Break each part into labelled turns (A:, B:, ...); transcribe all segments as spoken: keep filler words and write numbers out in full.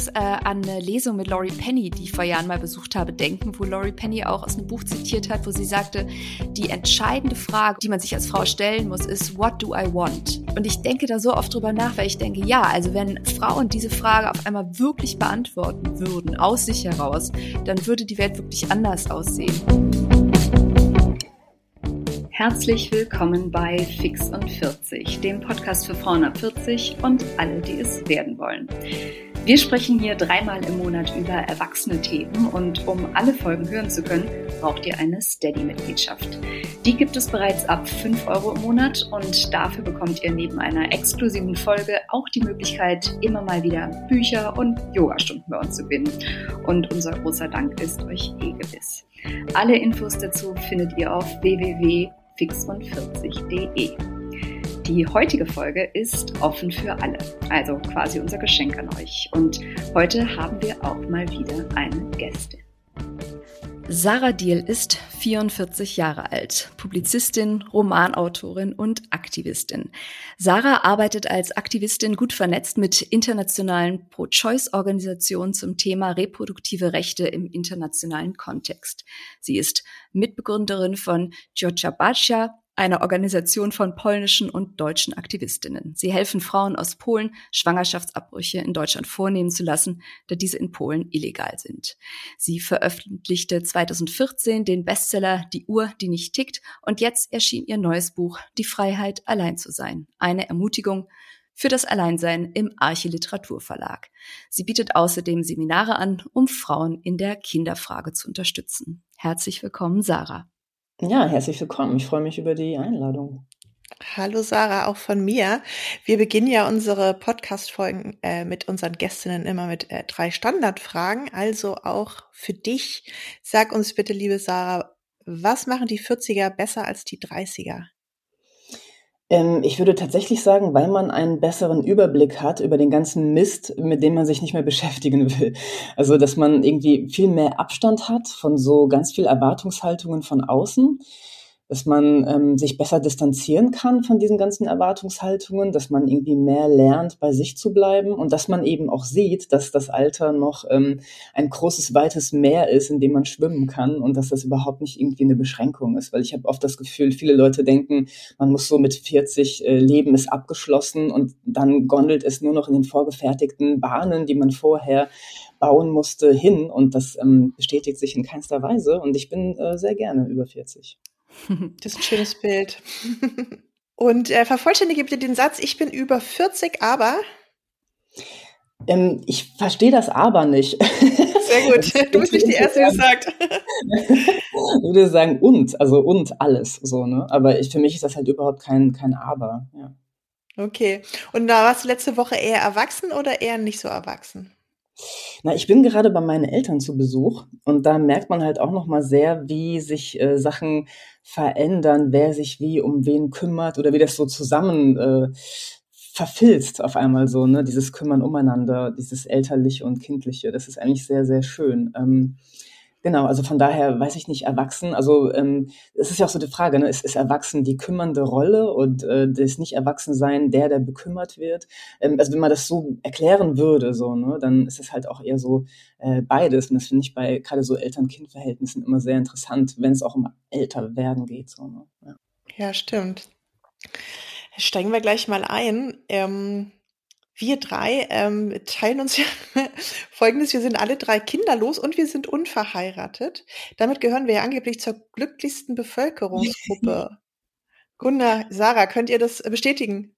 A: muss äh, an eine Lesung mit Laurie Penny, die ich vor Jahren mal besucht habe, denken, wo Laurie Penny auch aus einem Buch zitiert hat, wo sie sagte, die entscheidende Frage, die man sich als Frau stellen muss, ist, what do I want? Und ich denke da so oft drüber nach, weil ich denke, ja, also wenn Frauen diese Frage auf einmal wirklich beantworten würden, aus sich heraus, dann würde die Welt wirklich anders aussehen.
B: Herzlich willkommen bei Fix und vierzig, dem Podcast für Frauen ab vierzig und alle, die es werden wollen. Wir sprechen hier dreimal im Monat über erwachsene Themen und um alle Folgen hören zu können, braucht ihr eine Steady-Mitgliedschaft. Die gibt es bereits ab fünf Euro im Monat und dafür bekommt ihr neben einer exklusiven Folge auch die Möglichkeit, immer mal wieder Bücher und Yogastunden bei uns zu gewinnen. Und unser großer Dank ist euch eh gewiss. Alle Infos dazu findet ihr auf w w w punkt fix und vierzig punkt de. Die heutige Folge ist offen für alle, also quasi unser Geschenk an euch. Und heute haben wir auch mal wieder eine Gästin.
A: Sarah Diehl ist vierundvierzig Jahre alt, Publizistin, Romanautorin und Aktivistin. Sarah arbeitet als Aktivistin gut vernetzt mit internationalen Pro-Choice-Organisationen zum Thema reproduktive Rechte im internationalen Kontext. Sie ist Mitbegründerin von Dziocha Bacia, einer Organisation von polnischen und deutschen Aktivistinnen. Sie helfen Frauen aus Polen, Schwangerschaftsabbrüche in Deutschland vornehmen zu lassen, da diese in Polen illegal sind. Sie veröffentlichte zweitausendvierzehn den Bestseller Die Uhr, die nicht tickt, und jetzt erschien ihr neues Buch Die Freiheit, allein zu sein. Eine Ermutigung für das Alleinsein im Arche Literaturverlag. Sie bietet außerdem Seminare an, um Frauen in der Kinderfrage zu unterstützen. Herzlich willkommen, Sarah.
C: Ja, herzlich willkommen. Ich freue mich über die Einladung.
D: Hallo Sarah, auch von mir. Wir beginnen ja unsere Podcast-Folgen äh, mit unseren Gästinnen immer mit äh, drei Standardfragen. Also auch für dich. Sag uns bitte, liebe Sarah, was machen die vierziger besser als die dreißiger?
C: Ähm, ich würde tatsächlich sagen, weil man einen besseren Überblick hat über den ganzen Mist, mit dem man sich nicht mehr beschäftigen will. Also, dass man irgendwie viel mehr Abstand hat von so ganz viel Erwartungshaltungen von außen, dass man ähm, sich besser distanzieren kann von diesen ganzen Erwartungshaltungen, dass man irgendwie mehr lernt, bei sich zu bleiben und dass man eben auch sieht, dass das Alter noch ähm, ein großes, weites Meer ist, in dem man schwimmen kann und dass das überhaupt nicht irgendwie eine Beschränkung ist. Weil ich habe oft das Gefühl, viele Leute denken, man muss so mit vierzig, äh, Leben ist abgeschlossen und dann gondelt es nur noch in den vorgefertigten Bahnen, die man vorher bauen musste, hin und das ähm, bestätigt sich in keinster Weise und ich bin äh, sehr gerne über vierzig.
D: Das ist ein schönes Bild. Und äh, vervollständige bitte den Satz, ich bin über vierzig, aber...
C: Ähm, ich verstehe das aber nicht.
D: Sehr gut, du bist nicht die Erste, die es sagt.
C: Ich würde sagen und, also und alles, so, ne? Aber ich, für mich ist das halt überhaupt kein, kein Aber, ja.
D: Okay, und da warst du letzte Woche eher erwachsen oder eher nicht so erwachsen?
C: Na, ich bin gerade bei meinen Eltern zu Besuch und da merkt man halt auch noch mal sehr, wie sich äh, Sachen verändern, wer sich wie um wen kümmert oder wie das so zusammen äh, verfilzt auf einmal so, ne? Dieses Kümmern umeinander, dieses Elterliche und Kindliche, das ist eigentlich sehr, sehr schön. Ähm, Genau, also von daher weiß ich nicht, erwachsen, also ähm, es ist ja auch so die Frage, ne, ist, ist erwachsen die kümmernde Rolle und äh, das Nicht-Erwachsen-Sein der, der bekümmert wird? Ähm, also wenn man das so erklären würde, so, ne, dann ist es halt auch eher so äh, beides. Und das finde ich bei gerade so Eltern-Kind-Verhältnissen immer sehr interessant, wenn es auch um Älterwerden geht. So, ne? Ja.
D: Ja, stimmt. Steigen wir gleich mal ein. Ähm Wir drei ähm, teilen uns ja Folgendes, wir sind alle drei kinderlos und wir sind unverheiratet. Damit gehören wir ja angeblich zur glücklichsten Bevölkerungsgruppe. Gunnar, Sarah, könnt ihr das bestätigen?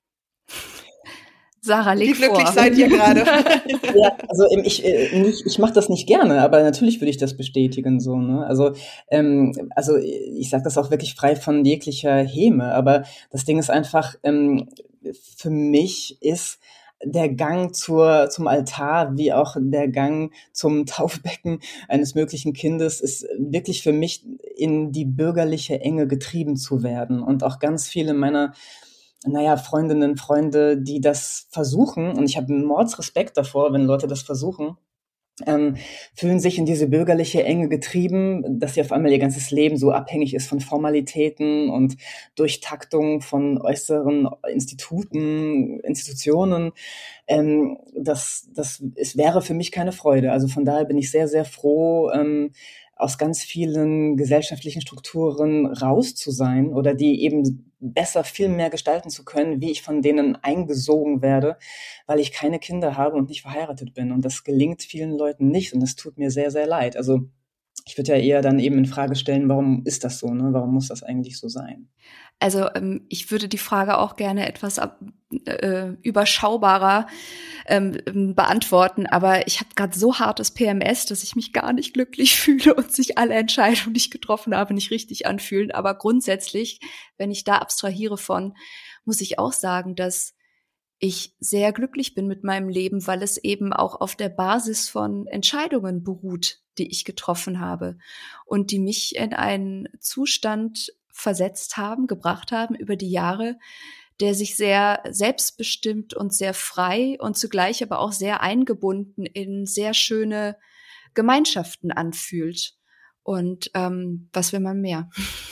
A: Sarah, leg
D: Wie glücklich
A: vor.
D: seid ihr gerade?
C: Ja, also ähm, ich äh, nicht, ich mache das nicht gerne, aber natürlich würde ich das bestätigen so, ne? Also ähm, also ich sage das auch wirklich frei von jeglicher Häme, aber das Ding ist einfach, ähm, für mich ist der Gang zur zum Altar wie auch der Gang zum Taufbecken eines möglichen Kindes ist wirklich für mich in die bürgerliche Enge getrieben zu werden und auch ganz viele meiner naja, Freundinnen, Freunde, die das versuchen, und ich habe einen Mordsrespekt davor, wenn Leute das versuchen, ähm, fühlen sich in diese bürgerliche Enge getrieben, dass sie auf einmal ihr ganzes Leben so abhängig ist von Formalitäten und Durchtaktung von äußeren Instituten, Institutionen. Ähm, das, das es wäre für mich keine Freude. Also von daher bin ich sehr, sehr froh, ähm, aus ganz vielen gesellschaftlichen Strukturen raus zu sein oder die eben besser viel mehr gestalten zu können, wie ich von denen eingesogen werde, weil ich keine Kinder habe und nicht verheiratet bin. Und das gelingt vielen Leuten nicht und das tut mir sehr, sehr leid. Also ich würde ja eher dann eben in Frage stellen, warum ist das so, ne? Warum muss das eigentlich so sein?
A: Also ähm, ich würde die Frage auch gerne etwas äh, überschaubarer ähm, beantworten, aber ich habe gerade so hartes P M S, dass ich mich gar nicht glücklich fühle und sich alle Entscheidungen, die ich getroffen habe, nicht richtig anfühlen. Aber grundsätzlich, wenn ich da abstrahiere von, muss ich auch sagen, dass ich sehr glücklich bin mit meinem Leben, weil es eben auch auf der Basis von Entscheidungen beruht, die ich getroffen habe und die mich in einen Zustand versetzt haben, gebracht haben über die Jahre, der sich sehr selbstbestimmt und sehr frei und zugleich aber auch sehr eingebunden in sehr schöne Gemeinschaften anfühlt. Und ähm, was will man mehr?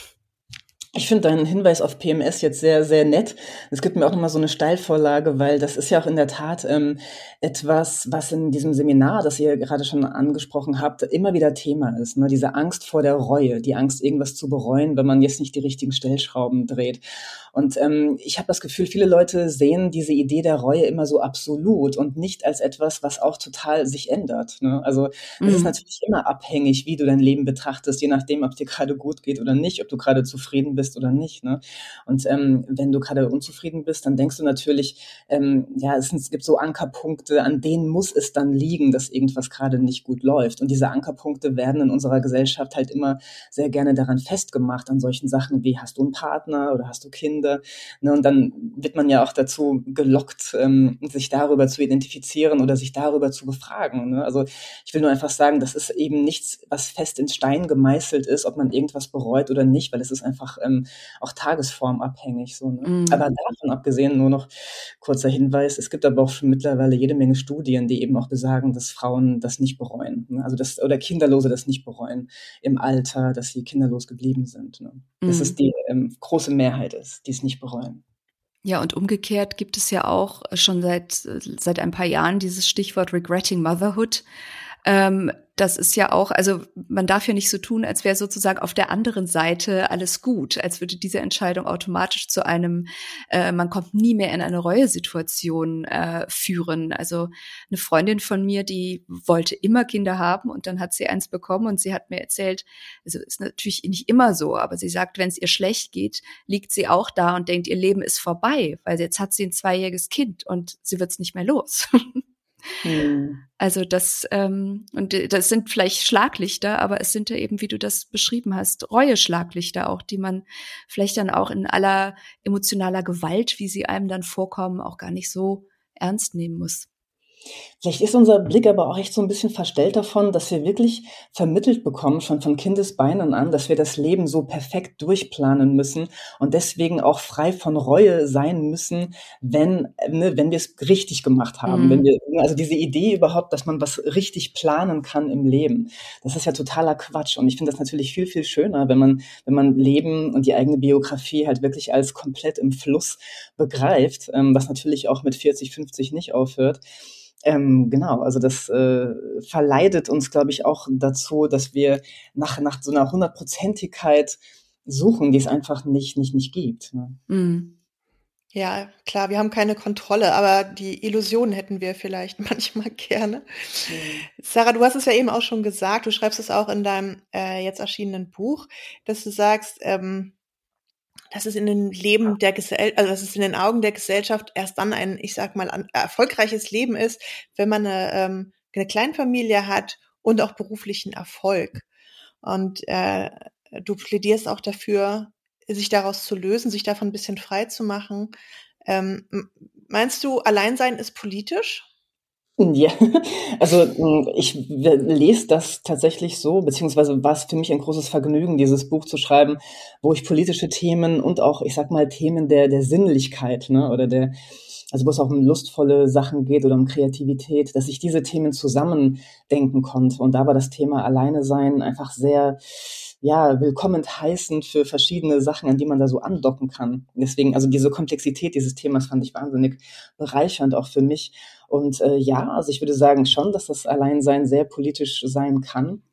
C: Ich finde deinen Hinweis auf P M S jetzt sehr, sehr nett. Es gibt mir auch nochmal so eine Steilvorlage, weil das ist ja auch in der Tat ähm, etwas, was in diesem Seminar, das ihr gerade schon angesprochen habt, immer wieder Thema ist. Ne? Diese Angst vor der Reue, die Angst, irgendwas zu bereuen, wenn man jetzt nicht die richtigen Stellschrauben dreht. Und ähm, ich habe das Gefühl, viele Leute sehen diese Idee der Reue immer so absolut und nicht als etwas, was auch total sich ändert. Ne? Also es mhm. ist natürlich immer abhängig, wie du dein Leben betrachtest, je nachdem, ob dir gerade gut geht oder nicht, ob du gerade zufrieden bist oder nicht. Ne? Und ähm, wenn du gerade unzufrieden bist, dann denkst du natürlich, ähm, ja, es, es gibt so Ankerpunkte, an denen muss es dann liegen, dass irgendwas gerade nicht gut läuft. Und diese Ankerpunkte werden in unserer Gesellschaft halt immer sehr gerne daran festgemacht, an solchen Sachen wie, hast du einen Partner oder hast du Kinder? Ne, und dann wird man ja auch dazu gelockt, ähm, sich darüber zu identifizieren oder sich darüber zu befragen. Ne? Also ich will nur einfach sagen, das ist eben nichts, was fest in Stein gemeißelt ist, ob man irgendwas bereut oder nicht, weil es ist einfach ähm, auch tagesformabhängig. So, ne? Mhm. Aber davon abgesehen nur noch kurzer Hinweis, es gibt aber auch schon mittlerweile jede Menge Studien, die eben auch besagen, dass Frauen das nicht bereuen. Ne? Also das, oder Kinderlose das nicht bereuen im Alter, dass sie kinderlos geblieben sind. Ne? Mhm. Dass es die ähm, große Mehrheit ist, die es nicht bereuen.
A: Ja, und umgekehrt gibt es ja auch schon seit seit ein paar Jahren dieses Stichwort Regretting Motherhood. Ähm, das ist ja auch, also man darf ja nicht so tun, als wäre sozusagen auf der anderen Seite alles gut, als würde diese Entscheidung automatisch zu einem, äh, man kommt nie mehr in eine Reuesituation äh, führen. Also eine Freundin von mir, die wollte immer Kinder haben und dann hat sie eins bekommen und sie hat mir erzählt, also ist natürlich nicht immer so, aber sie sagt, wenn es ihr schlecht geht, liegt sie auch da und denkt, ihr Leben ist vorbei, weil jetzt hat sie ein zweijähriges Kind und sie wird's nicht mehr los. Hm. Also das ähm, und das sind vielleicht Schlaglichter, aber es sind ja eben, wie du das beschrieben hast, Reue-Schlaglichter auch, die man vielleicht dann auch in aller emotionaler Gewalt, wie sie einem dann vorkommen, auch gar nicht so ernst nehmen muss.
C: Vielleicht ist unser Blick aber auch echt so ein bisschen verstellt davon, dass wir wirklich vermittelt bekommen, schon von Kindesbeinen an, dass wir das Leben so perfekt durchplanen müssen und deswegen auch frei von Reue sein müssen, wenn, ne, wenn wir es richtig gemacht haben. Mhm. Wenn wir, also diese Idee überhaupt, dass man was richtig planen kann im Leben, das ist ja totaler Quatsch. Und ich finde das natürlich viel, viel schöner, wenn man, wenn man Leben und die eigene Biografie halt wirklich als komplett im Fluss begreift, ähm, was natürlich auch mit vierzig, fünfzig nicht aufhört. Ähm, genau, also das äh, verleitet uns, glaube ich, auch dazu, dass wir nach nach so einer Hundertprozentigkeit suchen, die es einfach nicht nicht nicht gibt. Ne?
D: Mm. Ja, klar, wir haben keine Kontrolle, aber die Illusion hätten wir vielleicht manchmal gerne. Mm. Sarah, du hast es ja eben auch schon gesagt, du schreibst es auch in deinem äh, jetzt erschienenen Buch, dass du sagst, ähm, dass es in den Leben der Gesellschaft, also dass es in den Augen der Gesellschaft erst dann ein, ich sag mal, ein erfolgreiches Leben ist, wenn man eine, ähm, eine Kleinfamilie hat und auch beruflichen Erfolg. Und äh, du plädierst auch dafür, sich daraus zu lösen, sich davon ein bisschen frei zu machen. Ähm, meinst du, Alleinsein ist politisch?
C: Ja, also ich lese das tatsächlich so, beziehungsweise war es für mich ein großes Vergnügen, dieses Buch zu schreiben, wo ich politische Themen und auch, ich sag mal, Themen der der Sinnlichkeit, ne, oder der also wo es auch um lustvolle Sachen geht oder um Kreativität, dass ich diese Themen zusammen denken konnte. Und da war das Thema Alleine sein einfach sehr, ja, willkommen heißend für verschiedene Sachen, an die man da so andocken kann. Deswegen, also diese Komplexität dieses Themas fand ich wahnsinnig bereichernd auch für mich. Und äh, ja, also ich würde sagen schon, dass das Alleinsein sehr politisch sein kann,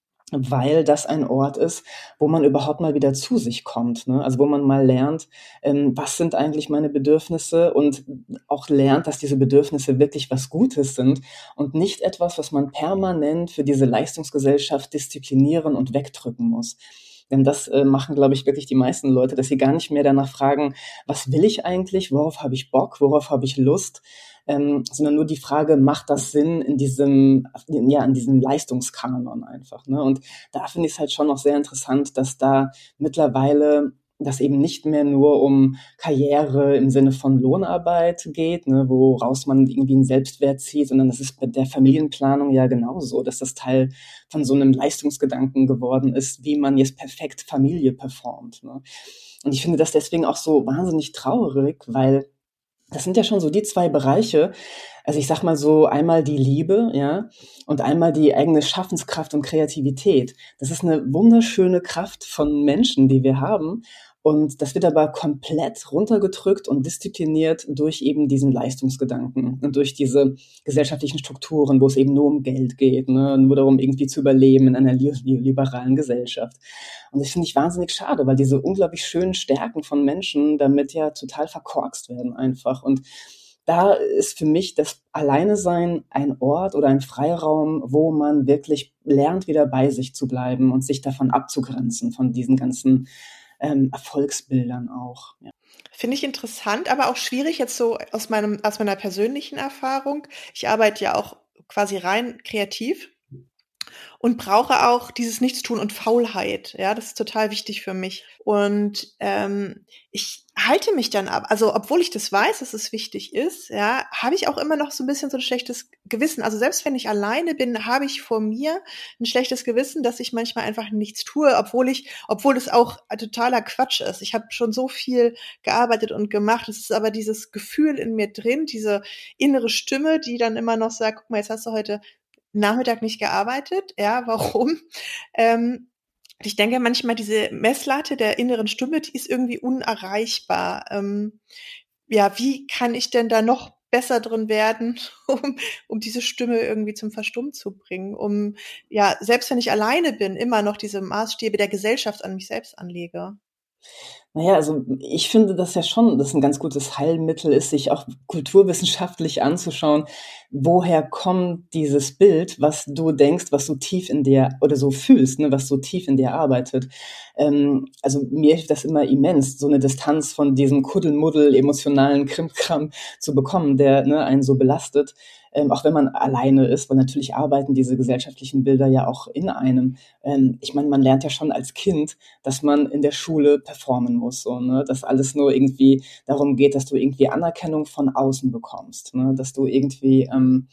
C: weil das ein Ort ist, wo man überhaupt mal wieder zu sich kommt, ne? Also wo man mal lernt, ähm, was sind eigentlich meine Bedürfnisse und auch lernt, dass diese Bedürfnisse wirklich was Gutes sind und nicht etwas, was man permanent für diese Leistungsgesellschaft disziplinieren und wegdrücken muss. Denn das äh, machen, glaube ich, wirklich die meisten Leute, dass sie gar nicht mehr danach fragen, was will ich eigentlich, worauf habe ich Bock, worauf habe ich Lust, ähm, sondern nur die Frage, macht das Sinn in diesem, ja, in diesem Leistungskanon einfach, ne? Und da finde ich es halt schon noch sehr interessant, dass da mittlerweile das eben nicht mehr nur um Karriere im Sinne von Lohnarbeit geht, ne, woraus man irgendwie einen Selbstwert zieht, sondern das ist bei der Familienplanung ja genauso, dass das Teil von so einem Leistungsgedanken geworden ist, wie man jetzt perfekt Familie performt, ne? Und ich finde das deswegen auch so wahnsinnig traurig, weil das sind ja schon so die zwei Bereiche. Also ich sag mal so, einmal die Liebe, ja, und einmal die eigene Schaffenskraft und Kreativität. Das ist eine wunderschöne Kraft von Menschen, die wir haben. Und das wird aber komplett runtergedrückt und diszipliniert durch eben diesen Leistungsgedanken und durch diese gesellschaftlichen Strukturen, wo es eben nur um Geld geht, ne, nur darum irgendwie zu überleben in einer li- liberalen Gesellschaft. Und das finde ich wahnsinnig schade, weil diese unglaublich schönen Stärken von Menschen damit ja total verkorkst werden einfach. Und da ist für mich das Alleinesein ein Ort oder ein Freiraum, wo man wirklich lernt, wieder bei sich zu bleiben und sich davon abzugrenzen, von diesen ganzen ähm, Erfolgsbildern auch. Ja.
D: Finde ich interessant, aber auch schwierig jetzt so aus meinem, aus meiner persönlichen Erfahrung. Ich arbeite ja auch quasi rein kreativ und brauche auch dieses Nichtstun und Faulheit. Ja, das ist total wichtig für mich. Und ähm, ich halte mich dann ab. Also obwohl ich das weiß, dass es wichtig ist, ja, habe ich auch immer noch so ein bisschen so ein schlechtes Gewissen. Also selbst wenn ich alleine bin, habe ich vor mir ein schlechtes Gewissen, dass ich manchmal einfach nichts tue, obwohl ich, obwohl es auch totaler Quatsch ist. Ich habe schon so viel gearbeitet und gemacht. Es ist aber dieses Gefühl in mir drin, diese innere Stimme, die dann immer noch sagt, guck mal, jetzt hast du heute Nachmittag nicht gearbeitet. Ja, warum? Ähm, ich denke manchmal, diese Messlatte der inneren Stimme, die ist irgendwie unerreichbar. Ähm, ja, wie kann ich denn da noch besser drin werden, um, um diese Stimme irgendwie zum Verstummen zu bringen, um, ja, selbst wenn ich alleine bin, immer noch diese Maßstäbe der Gesellschaft an mich selbst anlege?
C: Naja, also ich finde das ja schon, dass ein ganz gutes Heilmittel ist, sich auch kulturwissenschaftlich anzuschauen, woher kommt dieses Bild, was du denkst, was so tief in dir oder so fühlst, ne, was so tief in dir arbeitet. Ähm, also mir hilft das immer immens, so eine Distanz von diesem Kuddelmuddel emotionalen Krimkram zu bekommen, der, ne, einen so belastet, ähm, auch wenn man alleine ist, weil natürlich arbeiten diese gesellschaftlichen Bilder ja auch in einem. Ähm, ich meine, man lernt ja schon als Kind, dass man in der Schule performen muss, so, ne? Dass alles nur irgendwie darum geht, dass du irgendwie Anerkennung von außen bekommst, ne? Dass du irgendwie ähm,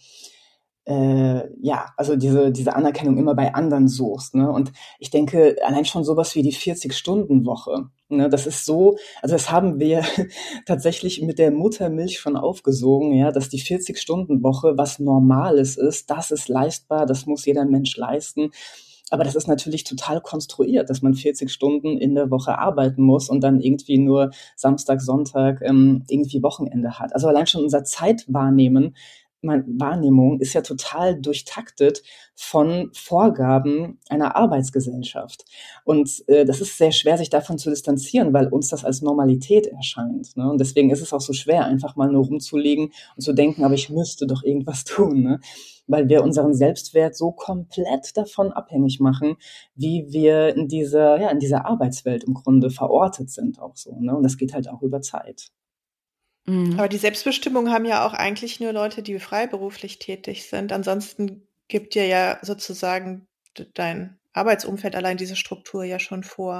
C: äh, ja, also diese, diese Anerkennung immer bei anderen suchst, ne? Und ich denke, allein schon sowas wie die vierzig-Stunden-Woche, ne? Das ist so, also das haben wir tatsächlich mit der Muttermilch schon aufgesogen, ja, dass die vierzig-Stunden-Woche was Normales ist, das ist leistbar, das muss jeder Mensch leisten. Aber das ist natürlich total konstruiert, dass man vierzig Stunden in der Woche arbeiten muss und dann irgendwie nur Samstag, Sonntag ähm, irgendwie Wochenende hat. Also allein schon unser Zeitwahrnehmen, mein, Wahrnehmung ist ja total durchtaktet von Vorgaben einer Arbeitsgesellschaft. Und äh, das ist sehr schwer, sich davon zu distanzieren, weil uns das als Normalität erscheint, ne? Und deswegen ist es auch so schwer, einfach mal nur rumzulegen und zu denken, aber ich müsste doch irgendwas tun, ne? Weil wir unseren Selbstwert so komplett davon abhängig machen, wie wir in dieser, ja, in dieser Arbeitswelt im Grunde verortet sind auch so, ne? Und das geht halt auch über Zeit.
A: Mhm.
D: Aber die Selbstbestimmung haben ja auch eigentlich nur Leute, die freiberuflich tätig sind. Ansonsten gibt dir ja sozusagen d- dein Arbeitsumfeld allein diese Struktur ja schon vor.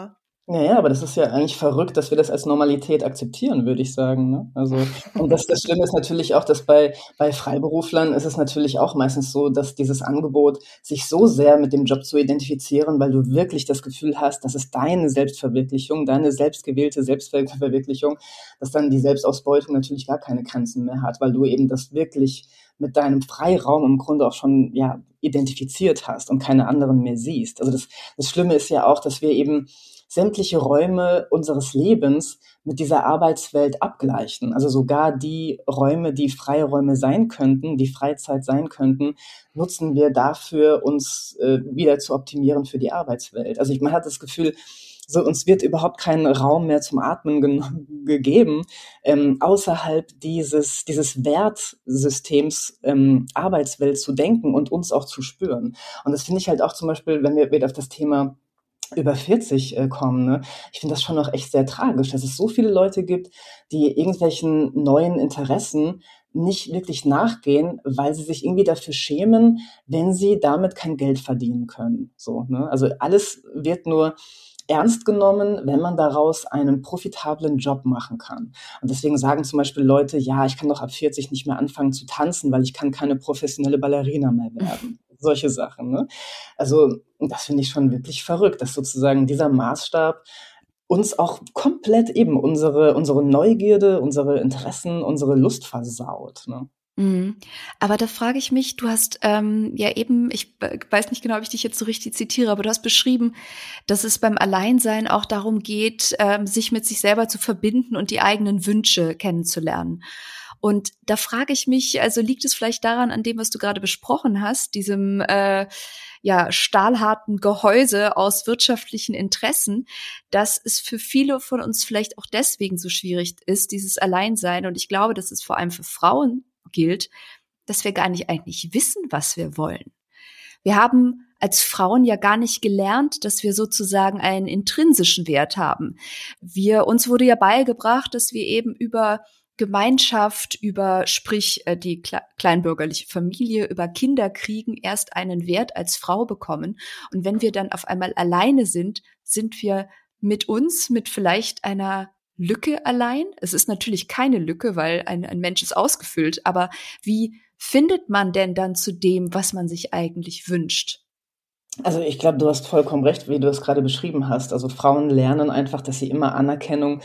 C: Ja, ja, aber das ist ja eigentlich verrückt, dass wir das als Normalität akzeptieren, würde ich sagen, ne? Also, und das das Schlimme ist natürlich auch, dass bei bei Freiberuflern ist es natürlich auch meistens so, dass dieses Angebot, sich so sehr mit dem Job zu identifizieren, weil du wirklich das Gefühl hast, das ist deine Selbstverwirklichung, deine selbstgewählte Selbstverwirklichung, dass dann die Selbstausbeutung natürlich gar keine Grenzen mehr hat, weil du eben das wirklich mit deinem Freiraum im Grunde auch schon, ja, identifiziert hast und keine anderen mehr siehst. Also, das das Schlimme ist ja auch, dass wir eben sämtliche Räume unseres Lebens mit dieser Arbeitswelt abgleichen. Also sogar die Räume, die freie Räume sein könnten, die Freizeit sein könnten, nutzen wir dafür, uns äh, wieder zu optimieren für die Arbeitswelt. Also ich, man hat das Gefühl, so uns wird überhaupt kein Raum mehr zum Atmen gen- gegeben, ähm, außerhalb dieses, dieses Wertsystems ähm, Arbeitswelt zu denken und uns auch zu spüren. Und das finde ich halt auch zum Beispiel, wenn wir wieder auf das Thema über vierzig äh, kommen, ne? Ich finde das schon noch echt sehr tragisch, dass es so viele Leute gibt, die irgendwelchen neuen Interessen nicht wirklich nachgehen, weil sie sich irgendwie dafür schämen, wenn sie damit kein Geld verdienen können. So, ne? Also alles wird nur ernst genommen, wenn man daraus einen profitablen Job machen kann. Und deswegen sagen zum Beispiel Leute, ja, ich kann doch ab vierzig nicht mehr anfangen zu tanzen, weil ich kann keine professionelle Ballerina mehr werden. Solche Sachen, ne? Also, das finde ich schon wirklich verrückt, dass sozusagen dieser Maßstab uns auch komplett eben unsere unsere Neugierde, unsere Interessen, unsere Lust versaut, ne?
A: Mhm. Aber da frage ich mich, du hast ähm, ja eben, ich äh, weiß nicht genau, ob ich dich jetzt so richtig zitiere, aber du hast beschrieben, dass es beim Alleinsein auch darum geht, ähm, sich mit sich selber zu verbinden und die eigenen Wünsche kennenzulernen. Und da frage ich mich, also liegt es vielleicht daran, an dem, was du gerade besprochen hast, diesem äh, ja stahlharten Gehäuse aus wirtschaftlichen Interessen, dass es für viele von uns vielleicht auch deswegen so schwierig ist, dieses Alleinsein. Und ich glaube, dass es vor allem für Frauen gilt, dass wir gar nicht eigentlich wissen, was wir wollen. Wir haben als Frauen ja gar nicht gelernt, dass wir sozusagen einen intrinsischen Wert haben. Wir, uns wurde ja beigebracht, dass wir eben über Gemeinschaft, über, sprich, die kleinbürgerliche Familie, über Kinderkriegen erst einen Wert als Frau bekommen. Und wenn wir dann auf einmal alleine sind, sind wir mit uns, mit vielleicht einer Lücke allein. Es ist natürlich keine Lücke, weil ein, ein Mensch ist ausgefüllt. Aber wie findet man denn dann zu dem, was man sich eigentlich wünscht?
C: Also ich glaube, du hast vollkommen recht, wie du es gerade beschrieben hast. Also Frauen lernen einfach, dass sie immer Anerkennung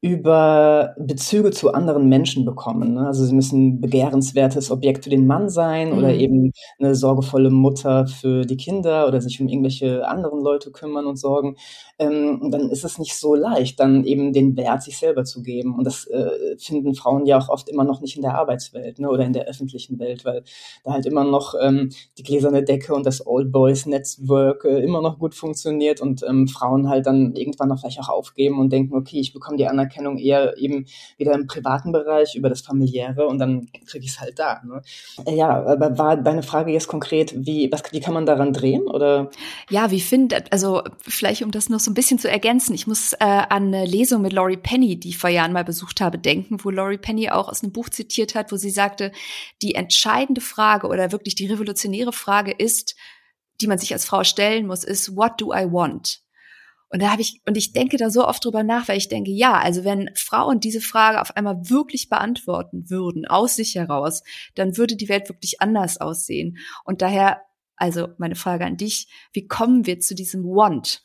C: über Bezüge zu anderen Menschen bekommen, ne? Also sie müssen ein begehrenswertes Objekt für den Mann sein oder
A: Mhm.
C: eben eine sorgevolle Mutter für die Kinder oder sich um irgendwelche anderen Leute kümmern und sorgen. Ähm, und dann ist es nicht so leicht, dann eben den Wert sich selber zu geben. Und das äh, finden Frauen ja auch oft immer noch nicht in der Arbeitswelt, ne, oder in der öffentlichen Welt, weil da halt immer noch ähm, die gläserne Decke und das Old Boys Network äh, immer noch gut funktioniert und ähm, Frauen halt dann irgendwann noch vielleicht auch aufgeben und denken, okay, ich bekomme die Anerkennung eher eben wieder im privaten Bereich über das Familiäre und dann kriege ich es halt da. Ne? Äh, Ja, aber war deine Frage jetzt konkret, wie, was, wie kann man daran drehen? Oder?
A: Ja, wie findet, also vielleicht um das noch so ein bisschen zu ergänzen, ich muss äh, an eine Lesung mit Laurie Penny, die ich vor Jahren mal besucht habe, denken, wo Laurie Penny auch aus einem Buch zitiert hat, wo sie sagte, die entscheidende Frage oder wirklich die revolutionäre Frage ist, die man sich als Frau stellen muss, ist, what do I want? Und da habe ich, und ich denke da so oft drüber nach, weil ich denke, ja, also wenn Frauen diese Frage auf einmal wirklich beantworten würden, aus sich heraus, dann würde die Welt wirklich anders aussehen. Und daher, also meine Frage an dich, wie kommen wir zu diesem Want?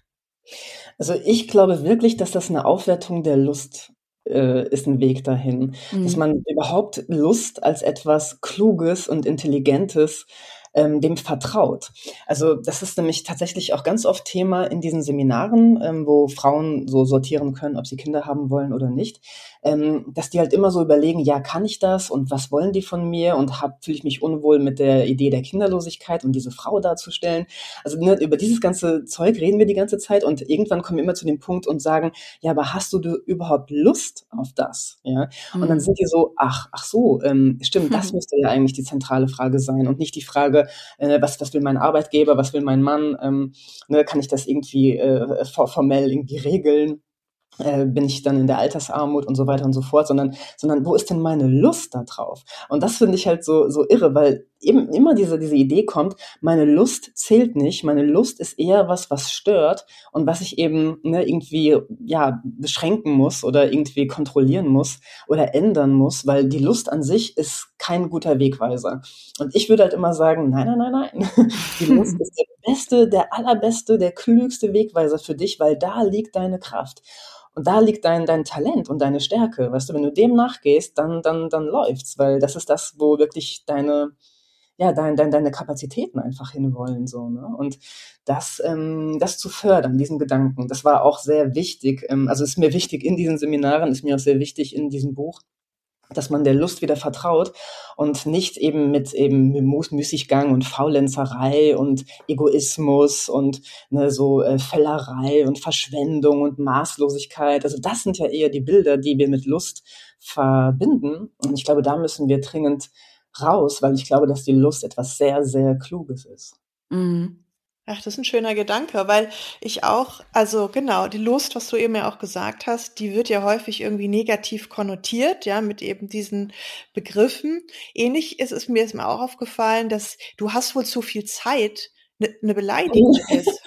C: Also ich glaube wirklich, dass das eine Aufwertung der Lust äh, ist, ein Weg dahin. Dass
A: Mhm.
C: man überhaupt Lust als etwas Kluges und Intelligentes ähm, dem vertraut. Also das ist nämlich tatsächlich auch ganz oft Thema in diesen Seminaren, ähm, wo Frauen so sortieren können, ob sie Kinder haben wollen oder nicht, ähm, dass die halt immer so überlegen, ja, kann ich das und was wollen die von mir und fühle ich mich unwohl mit der Idee der Kinderlosigkeit und diese Frau darzustellen. Also ne, über dieses ganze Zeug reden wir die ganze Zeit und irgendwann kommen wir immer zu dem Punkt und sagen, ja, aber hast du, du überhaupt Lust auf das? Ja? Und dann
A: Mhm.
C: sind die so, ach, ach so, ähm, stimmt, das müsste ja eigentlich die zentrale Frage sein und nicht die Frage, äh, was, was will mein Arbeitgeber, was will mein Mann, ähm, ne, kann ich das irgendwie äh, formell irgendwie regeln? Äh, bin ich dann in der Altersarmut und so weiter und so fort, sondern, sondern wo ist denn meine Lust da drauf? Und das finde ich halt so, so irre, weil eben immer diese, diese Idee kommt, meine Lust zählt nicht, meine Lust ist eher was, was stört und was ich eben ne, irgendwie ja beschränken muss oder irgendwie kontrollieren muss oder ändern muss, weil die Lust an sich ist kein guter Wegweiser. Und ich würde halt immer sagen, nein, nein, nein, nein, die Lust ist der beste, der allerbeste, der klügste Wegweiser für dich, weil da liegt deine Kraft. Und da liegt dein, dein Talent und deine Stärke. Weißt du, wenn du dem nachgehst, dann, dann, dann läuft's, weil das ist das, wo wirklich deine, ja, dein, dein, deine Kapazitäten einfach hinwollen, so, ne? Und das, ähm, das zu fördern, diesen Gedanken, das war auch sehr wichtig. Ähm, also ist mir wichtig in diesen Seminaren, ist mir auch sehr wichtig in diesem Buch, dass man der Lust wieder vertraut und nicht eben mit eben Müßiggang und Faulenzerei und Egoismus und ne, so äh, Völlerei und Verschwendung und Maßlosigkeit. Also das sind ja eher die Bilder, die wir mit Lust verbinden. Und ich glaube, da müssen wir dringend raus, weil ich glaube, dass die Lust etwas sehr, sehr Kluges ist.
A: Mhm.
D: Ach, das ist ein schöner Gedanke, weil ich auch, also genau, die Lust, was du eben ja auch gesagt hast, die wird ja häufig irgendwie negativ konnotiert, ja, mit eben diesen Begriffen. Ähnlich ist es mir jetzt mal auch aufgefallen, dass du hast wohl zu viel Zeit, eine ne Beleidigung ist.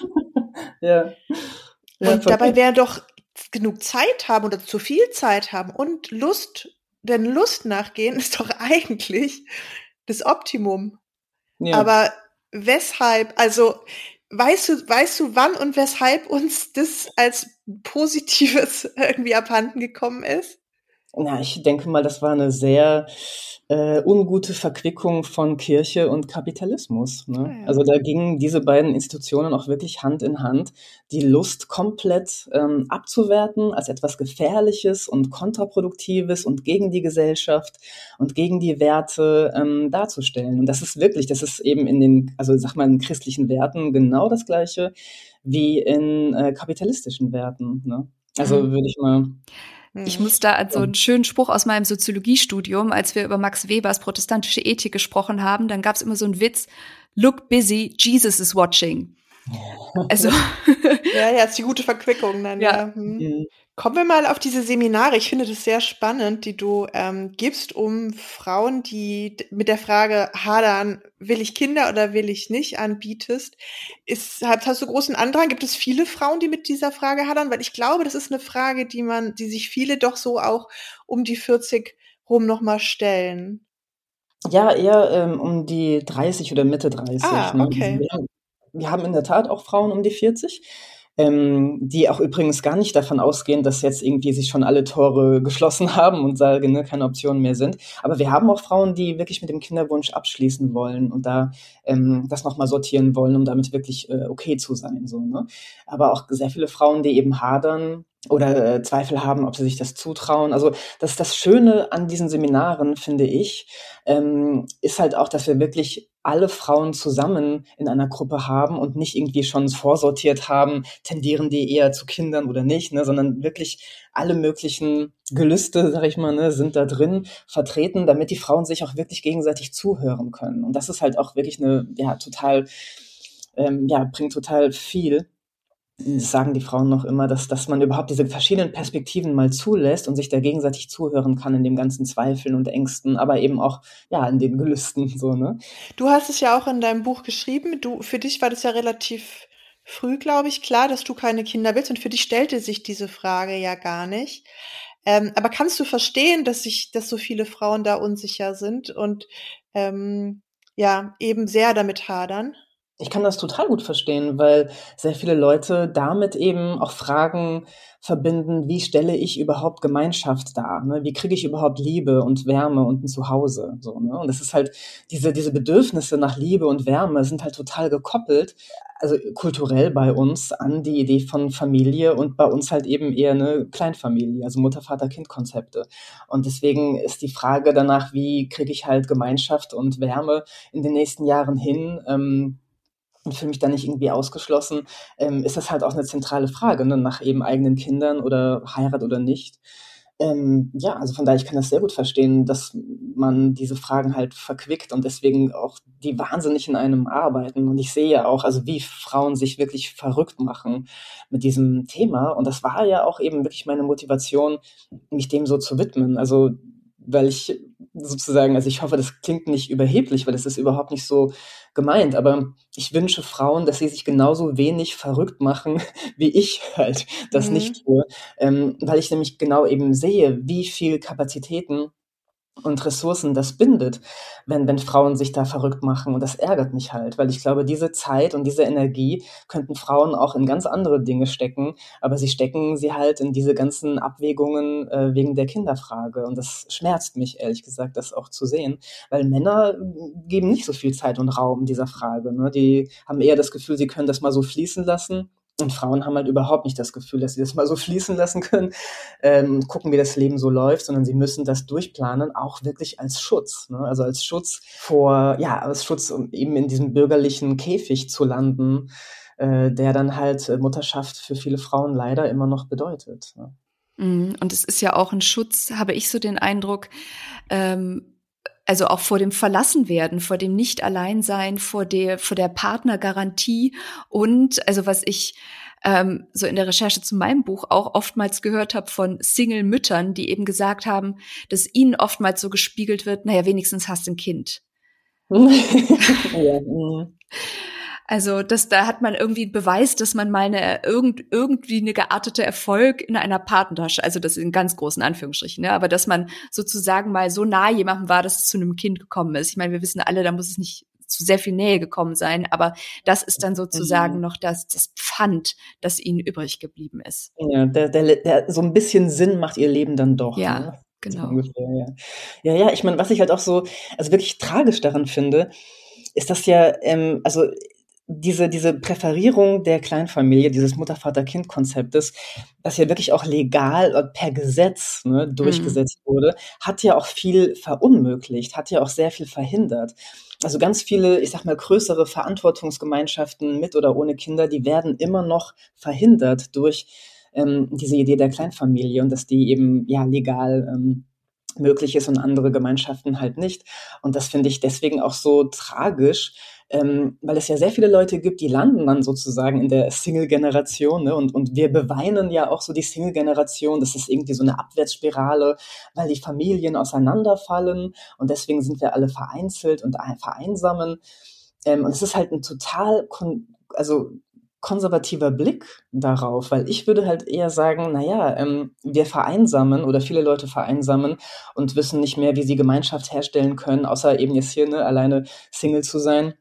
C: Ja. Ja,
D: Und dabei wäre doch genug Zeit haben oder zu viel Zeit haben und Lust, denn Lust nachgehen ist doch eigentlich das Optimum.
C: ja.
D: Aber weshalb, also weißt du, weißt du, wann und weshalb uns das als Positives irgendwie abhanden gekommen ist?
C: Na, ich denke mal, das war eine sehr äh, ungute Verquickung von Kirche und Kapitalismus. Ne?
D: Ah, ja.
C: Also da gingen diese beiden Institutionen auch wirklich Hand in Hand, die Lust komplett ähm, abzuwerten als etwas Gefährliches und Kontraproduktives und gegen die Gesellschaft und gegen die Werte ähm, darzustellen. Und das ist wirklich, das ist eben in den, also sag mal, in christlichen Werten genau das Gleiche wie in äh, kapitalistischen Werten. Ne? Also
A: Mhm.
C: würde ich mal
A: Ich muss da an so einen schönen Spruch aus meinem Soziologiestudium, als wir über Max Webers protestantische Ethik gesprochen haben, dann gab es immer so einen Witz, look busy, Jesus is watching. Also
D: Ja, ja, ist die gute Verquickung dann,
A: Ja.
D: ja. Hm.
C: Mhm.
D: Kommen wir mal auf diese Seminare. Ich finde das sehr spannend, die du ähm, gibst, um Frauen, die d- mit der Frage hadern, will ich Kinder oder will ich nicht, anbietest. Ist, hast, hast du großen Andrang? Gibt es viele Frauen, die mit dieser Frage hadern? Weil ich glaube, das ist eine Frage, die man, die sich viele doch so auch um die vierzig rum nochmal stellen.
C: Ja, eher ähm, um die dreißig oder Mitte dreißig.
D: Ah,
C: Ne?
D: okay.
C: Wir, haben, wir haben in der Tat auch Frauen um die vierzig, ähm, die auch übrigens gar nicht davon ausgehen, dass jetzt irgendwie sich schon alle Tore geschlossen haben und sagen, ne, keine Optionen mehr sind. Aber wir haben auch Frauen, die wirklich mit dem Kinderwunsch abschließen wollen und da ähm, das nochmal sortieren wollen, um damit wirklich äh, okay zu sein. So, ne? Aber auch sehr viele Frauen, die eben hadern oder äh, Zweifel haben, ob sie sich das zutrauen. Also das das Schöne an diesen Seminaren, finde ich, ähm, ist halt auch, dass wir wirklich alle Frauen zusammen in einer Gruppe haben und nicht irgendwie schon vorsortiert haben, tendieren die eher zu Kindern oder nicht, ne, sondern wirklich alle möglichen Gelüste, sag ich mal, ne, sind da drin vertreten, damit die Frauen sich auch wirklich gegenseitig zuhören können. Und das ist halt auch wirklich eine, ja, total, ähm, ja, bringt total viel. Das sagen die Frauen noch immer, dass, dass man überhaupt diese verschiedenen Perspektiven mal zulässt und sich da gegenseitig zuhören kann in dem ganzen Zweifeln und Ängsten, aber eben auch, ja, in den Gelüsten, so, ne?
D: Du hast es ja auch in deinem Buch geschrieben. Du, für dich war das ja relativ früh, glaube ich, klar, dass du keine Kinder willst. Und für dich stellte sich diese Frage ja gar nicht. Ähm, aber kannst du verstehen, dass sich, dass so viele Frauen da unsicher sind und ähm, ja, eben sehr damit hadern?
C: Ich kann das total gut verstehen, weil sehr viele Leute damit eben auch Fragen verbinden, wie stelle ich überhaupt Gemeinschaft dar? Ne? Wie kriege ich überhaupt Liebe und Wärme und ein Zuhause? So, ne? Und das ist halt, diese, diese Bedürfnisse nach Liebe und Wärme sind halt total gekoppelt, also kulturell bei uns, an die Idee von Familie und bei uns halt eben eher eine Kleinfamilie, also Mutter, Vater, Kind-Konzepte. Und deswegen ist die Frage danach, wie kriege ich halt Gemeinschaft und Wärme in den nächsten Jahren hin, ähm, und fühle mich da nicht irgendwie ausgeschlossen, ähm, ist das halt auch eine zentrale Frage, ne, nach eben eigenen Kindern oder Heirat oder nicht. Ähm, ja, also von daher, ich kann das sehr gut verstehen, dass man diese Fragen halt verquickt und deswegen auch die wahnsinnig in einem arbeiten. Und ich sehe ja auch, also wie Frauen sich wirklich verrückt machen mit diesem Thema. Und das war ja auch eben wirklich meine Motivation, mich dem so zu widmen. Also weil ich sozusagen, also ich hoffe, das klingt nicht überheblich, weil das ist überhaupt nicht so gemeint, aber ich wünsche Frauen, dass sie sich genauso wenig verrückt machen, wie ich halt das
D: Mhm.
C: nicht tue, ähm, weil ich nämlich genau eben sehe, wie viel Kapazitäten und Ressourcen das bindet, wenn wenn Frauen sich da verrückt machen. Und das ärgert mich halt, weil ich glaube, diese Zeit und diese Energie könnten Frauen auch in ganz andere Dinge stecken, aber sie stecken sie halt in diese ganzen Abwägungen, äh, wegen der Kinderfrage. Und das schmerzt mich, ehrlich gesagt, das auch zu sehen, weil Männer mm, geben nicht so viel Zeit und Raum dieser Frage, ne? Die haben eher das Gefühl, sie können das mal so fließen lassen. Und Frauen haben halt überhaupt nicht das Gefühl, dass sie das mal so fließen lassen können, ähm, gucken, wie das Leben so läuft, sondern sie müssen das durchplanen, auch wirklich als Schutz, ne? Also als Schutz vor, ja, als Schutz, um eben in diesem bürgerlichen Käfig zu landen, äh, der dann halt äh, Mutterschaft für viele Frauen leider immer noch bedeutet, ne?
A: Mhm. Und es ist ja auch ein Schutz, habe ich so den Eindruck, ähm, also auch vor dem Verlassenwerden, vor dem Nicht-Alleinsein, vor der, vor der Partnergarantie und, also was ich ähm, so in der Recherche zu meinem Buch auch oftmals gehört habe von Single-Müttern, die eben gesagt haben, dass ihnen oftmals so gespiegelt wird, naja, wenigstens hast du ein Kind.
C: Ja, mm.
A: Also, das, da hat man irgendwie einen Beweis, dass man mal eine, irgend, irgendwie eine geartete Erfolg in einer Partnerschaft, also das in ganz großen Anführungsstrichen, ne, aber dass man sozusagen mal so nah jemandem war, dass es zu einem Kind gekommen ist. Ich meine, wir wissen alle, da muss es nicht zu sehr viel Nähe gekommen sein, aber das ist dann sozusagen
C: Mhm.
A: noch das, das Pfand, das ihnen übrig geblieben ist.
C: Ja, der, der, der, so ein bisschen Sinn macht ihr Leben dann doch,
A: Ja,
C: ne? So
A: genau.
C: ungefähr, ja. Ja, ja, ich meine, was ich halt auch so, also wirklich tragisch daran finde, ist das ja, ähm, also diese, diese Präferierung der Kleinfamilie, dieses Mutter-Vater-Kind-Konzeptes, das ja wirklich auch legal äh, per Gesetz, ne,
A: Mhm.
C: durchgesetzt wurde, hat ja auch viel verunmöglicht, hat ja auch sehr viel verhindert. Also ganz viele, ich sag mal, größere Verantwortungsgemeinschaften mit oder ohne Kinder, die werden immer noch verhindert durch ähm, diese Idee der Kleinfamilie und dass die eben ja legal ähm, möglich ist und andere Gemeinschaften halt nicht. Und das finde ich deswegen auch so tragisch, ähm, weil es ja sehr viele Leute gibt, die landen dann sozusagen in der Single-Generation, ne? Und, und wir beweinen ja auch so die Single-Generation. Das ist irgendwie so eine Abwärtsspirale, weil die Familien auseinanderfallen und deswegen sind wir alle vereinzelt und vereinsamen. Ähm, und es ist halt ein total, kon also konservativer Blick darauf, weil ich würde halt eher sagen, na ja, ähm, wir vereinsamen oder viele Leute vereinsamen und wissen nicht mehr, wie sie Gemeinschaft herstellen können, außer eben jetzt hier, ne, alleine Single zu sein,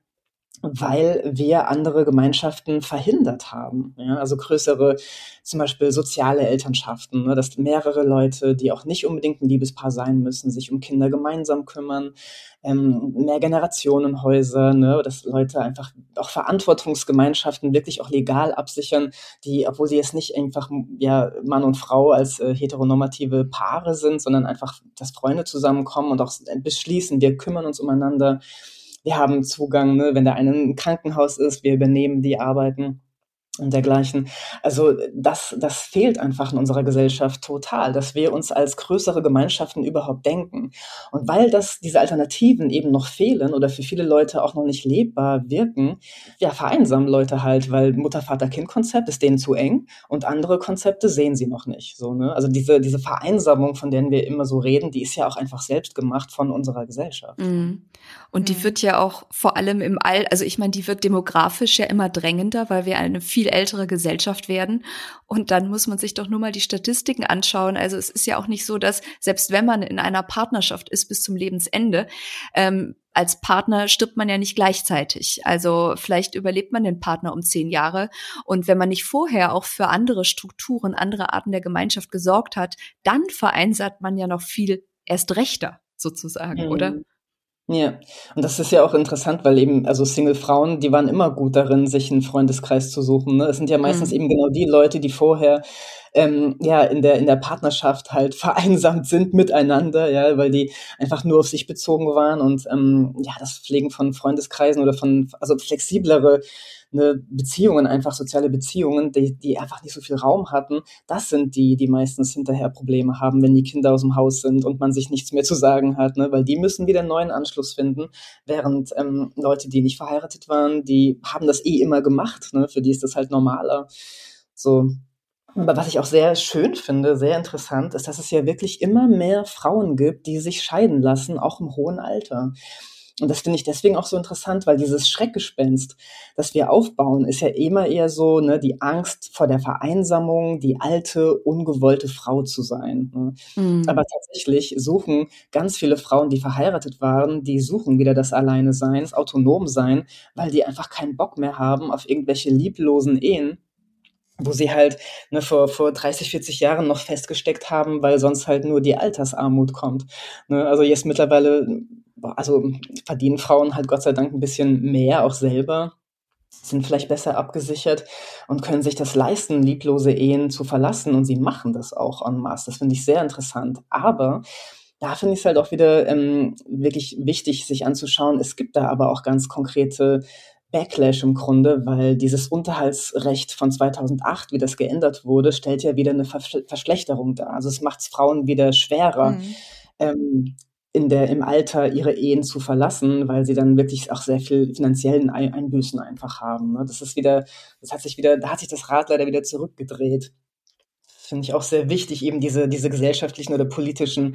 C: weil wir andere Gemeinschaften verhindert haben. Ja, also größere, zum Beispiel soziale Elternschaften, ne, dass mehrere Leute, die auch nicht unbedingt ein Liebespaar sein müssen, sich um Kinder gemeinsam kümmern, ähm, mehr Generationenhäuser, ne, dass Leute einfach auch Verantwortungsgemeinschaften wirklich auch legal absichern, die, obwohl sie jetzt nicht einfach ja Mann und Frau als äh, heteronormative Paare sind, sondern einfach, dass Freunde zusammenkommen und auch beschließen, wir kümmern uns umeinander. Wir haben Zugang, ne, wenn der eine im Krankenhaus ist, wir übernehmen die Arbeiten und dergleichen. Also das, das fehlt einfach in unserer Gesellschaft total, dass wir uns als größere Gemeinschaften überhaupt denken. Und weil das, diese Alternativen eben noch fehlen oder für viele Leute auch noch nicht lebbar wirken, ja, vereinsamen Leute halt, weil Mutter-Vater-Kind-Konzept ist denen zu eng und andere Konzepte sehen sie noch nicht. So, ne? Also diese, diese Vereinsamung, von der wir immer so reden, die ist ja auch einfach selbst gemacht von unserer Gesellschaft.
A: Mhm. Und die
D: Mhm.
A: wird ja auch vor allem im All, also ich meine, die wird demografisch ja immer drängender, weil wir eine viel ältere Gesellschaft werden. Und dann muss man sich doch nur mal die Statistiken anschauen. Also es ist ja auch nicht so, dass selbst wenn man in einer Partnerschaft ist bis zum Lebensende, ähm, als Partner stirbt man ja nicht gleichzeitig. Also vielleicht überlebt man den Partner um zehn Jahre. Und wenn man nicht vorher auch für andere Strukturen, andere Arten der Gemeinschaft gesorgt hat, dann vereinsamt man ja noch viel erst rechter sozusagen,
C: Mhm.
A: oder?
C: Ja, und das ist ja auch interessant, weil eben, also Single-Frauen, die waren immer gut darin, sich einen Freundeskreis zu suchen, ne? Es sind ja meistens
A: Mhm.
C: eben genau die Leute, die vorher, ähm, ja, in der in der Partnerschaft halt vereinsamt sind miteinander, ja, weil die einfach nur auf sich bezogen waren und, ähm, ja, das Pflegen von Freundeskreisen oder von also flexiblere, ne, Beziehungen, einfach soziale Beziehungen, die die einfach nicht so viel Raum hatten. Das sind die, die meistens hinterher Probleme haben, wenn die Kinder aus dem Haus sind und man sich nichts mehr zu sagen hat, ne? Weil die müssen wieder einen neuen Anschluss finden, während ähm, Leute, die nicht verheiratet waren, die haben das eh immer gemacht, ne? Für die ist das halt normaler. So, Aber was ich auch sehr schön finde, sehr interessant, ist, dass es ja wirklich immer mehr Frauen gibt, die sich scheiden lassen, auch im hohen Alter. Und das finde ich deswegen auch so interessant, weil dieses Schreckgespenst, das wir aufbauen, ist ja immer eher so, ne, die Angst vor der Vereinsamung, die alte, ungewollte Frau zu sein. Ne?
A: Mhm.
C: Aber tatsächlich suchen ganz viele Frauen, die verheiratet waren, die suchen wieder das Alleine-Sein, das Autonom-Sein, weil die einfach keinen Bock mehr haben auf irgendwelche lieblosen Ehen, wo sie halt ne, vor, vor dreißig, vierzig Jahren noch festgesteckt haben, weil sonst halt nur die Altersarmut kommt. Ne, also jetzt mittlerweile, also verdienen Frauen halt Gott sei Dank ein bisschen mehr auch selber, sind vielleicht besser abgesichert und können sich das leisten, lieblose Ehen zu verlassen, und sie machen das auch en masse. Das finde ich sehr interessant. Aber da finde ich es halt auch wieder ähm, wirklich wichtig, sich anzuschauen. Es gibt da aber auch ganz konkrete Backlash im Grunde, weil dieses Unterhaltsrecht von zweitausendacht, wie das geändert wurde, stellt ja wieder eine Versch- Verschlechterung dar. Also es macht es Frauen wieder schwerer,
D: Mhm.
C: ähm, in der, im Alter ihre Ehen zu verlassen, weil sie dann wirklich auch sehr viel finanziellen Ein- Einbüßen einfach haben. Ne? Das ist wieder, das hat sich wieder, da hat sich das Rad leider wieder zurückgedreht. Finde ich auch sehr wichtig, eben diese, diese gesellschaftlichen oder politischen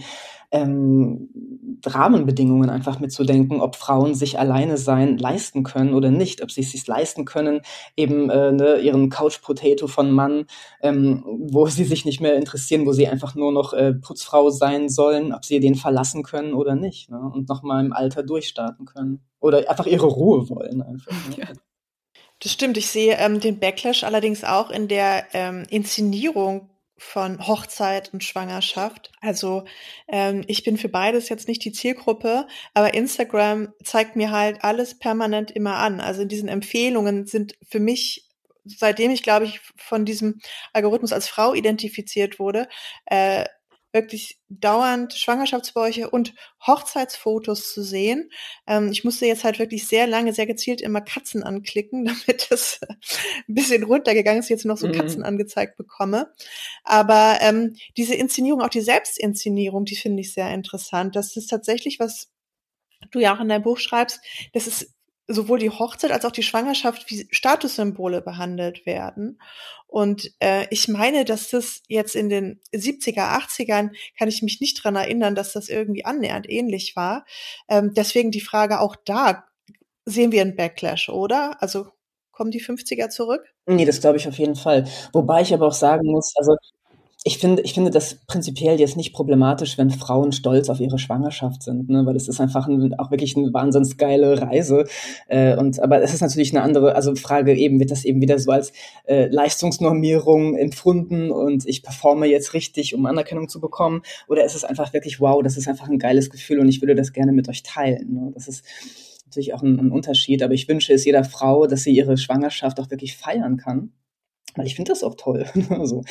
C: ähm, Rahmenbedingungen einfach mitzudenken, ob Frauen sich alleine sein leisten können oder nicht, ob sie es sich leisten können, eben äh, ne, ihren Couch Potato von Mann, ähm, wo sie sich nicht mehr interessieren, wo sie einfach nur noch äh, Putzfrau sein sollen, ob sie den verlassen können oder nicht, ne? Und nochmal im Alter durchstarten können. Oder einfach ihre Ruhe wollen einfach. Ne?
A: Ja.
D: Das stimmt. Ich sehe ähm, den Backlash allerdings auch in der ähm, Inszenierung von Hochzeit und Schwangerschaft. Also ähm, ich bin für beides jetzt nicht die Zielgruppe, aber Instagram zeigt mir halt alles permanent immer an. Also in diesen Empfehlungen sind für mich, seitdem ich, glaube ich, von diesem Algorithmus als Frau identifiziert wurde, äh, wirklich dauernd Schwangerschaftsbäuche und Hochzeitsfotos zu sehen. Ähm, ich musste jetzt halt wirklich sehr lange, sehr gezielt immer Katzen anklicken, damit das ein bisschen runtergegangen ist, jetzt noch so Katzen
C: Mhm.
D: angezeigt bekomme. Aber ähm, diese Inszenierung, auch die Selbstinszenierung, die finde ich sehr interessant. Das ist tatsächlich, was du ja auch in deinem Buch schreibst, das ist sowohl die Hochzeit als auch die Schwangerschaft wie Statussymbole behandelt werden. Und äh, ich meine, dass das jetzt in den siebziger, achtzigern, kann ich mich nicht dran erinnern, dass das irgendwie annähernd ähnlich war. Ähm, deswegen die Frage auch da, sehen wir einen Backlash, oder? Also kommen die fünfziger zurück?
C: Nee, das glaube ich auf jeden Fall. Wobei ich aber auch sagen muss, also ich finde, ich finde das prinzipiell jetzt nicht problematisch, wenn Frauen stolz auf ihre Schwangerschaft sind, ne? Weil es ist einfach ein, auch wirklich eine wahnsinns geile Reise. Äh, und, aber es ist natürlich eine andere, also Frage eben, wird das eben wieder so als äh, Leistungsnormierung empfunden und ich performe jetzt richtig, um Anerkennung zu bekommen? Oder ist es einfach wirklich, wow, das ist einfach ein geiles Gefühl und ich würde das gerne mit euch teilen, ne? Das ist natürlich auch ein, ein Unterschied, aber ich wünsche es jeder Frau, dass sie ihre Schwangerschaft auch wirklich feiern kann. Weil ich finde das auch toll. Also,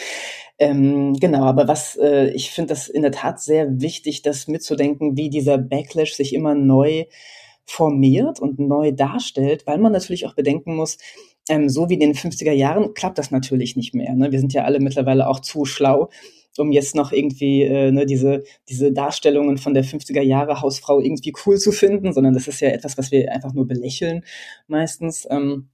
C: ähm, genau, aber was äh, ich finde das in der Tat sehr wichtig, das mitzudenken, wie dieser Backlash sich immer neu formiert und neu darstellt, weil man natürlich auch bedenken muss, ähm, so wie in den fünfziger Jahren klappt das natürlich nicht mehr. Ne? Wir sind ja alle mittlerweile auch zu schlau, um jetzt noch irgendwie äh, ne, diese, diese Darstellungen von der fünfziger Jahre Hausfrau irgendwie cool zu finden, sondern das ist ja etwas, was wir einfach nur belächeln meistens. Ähm,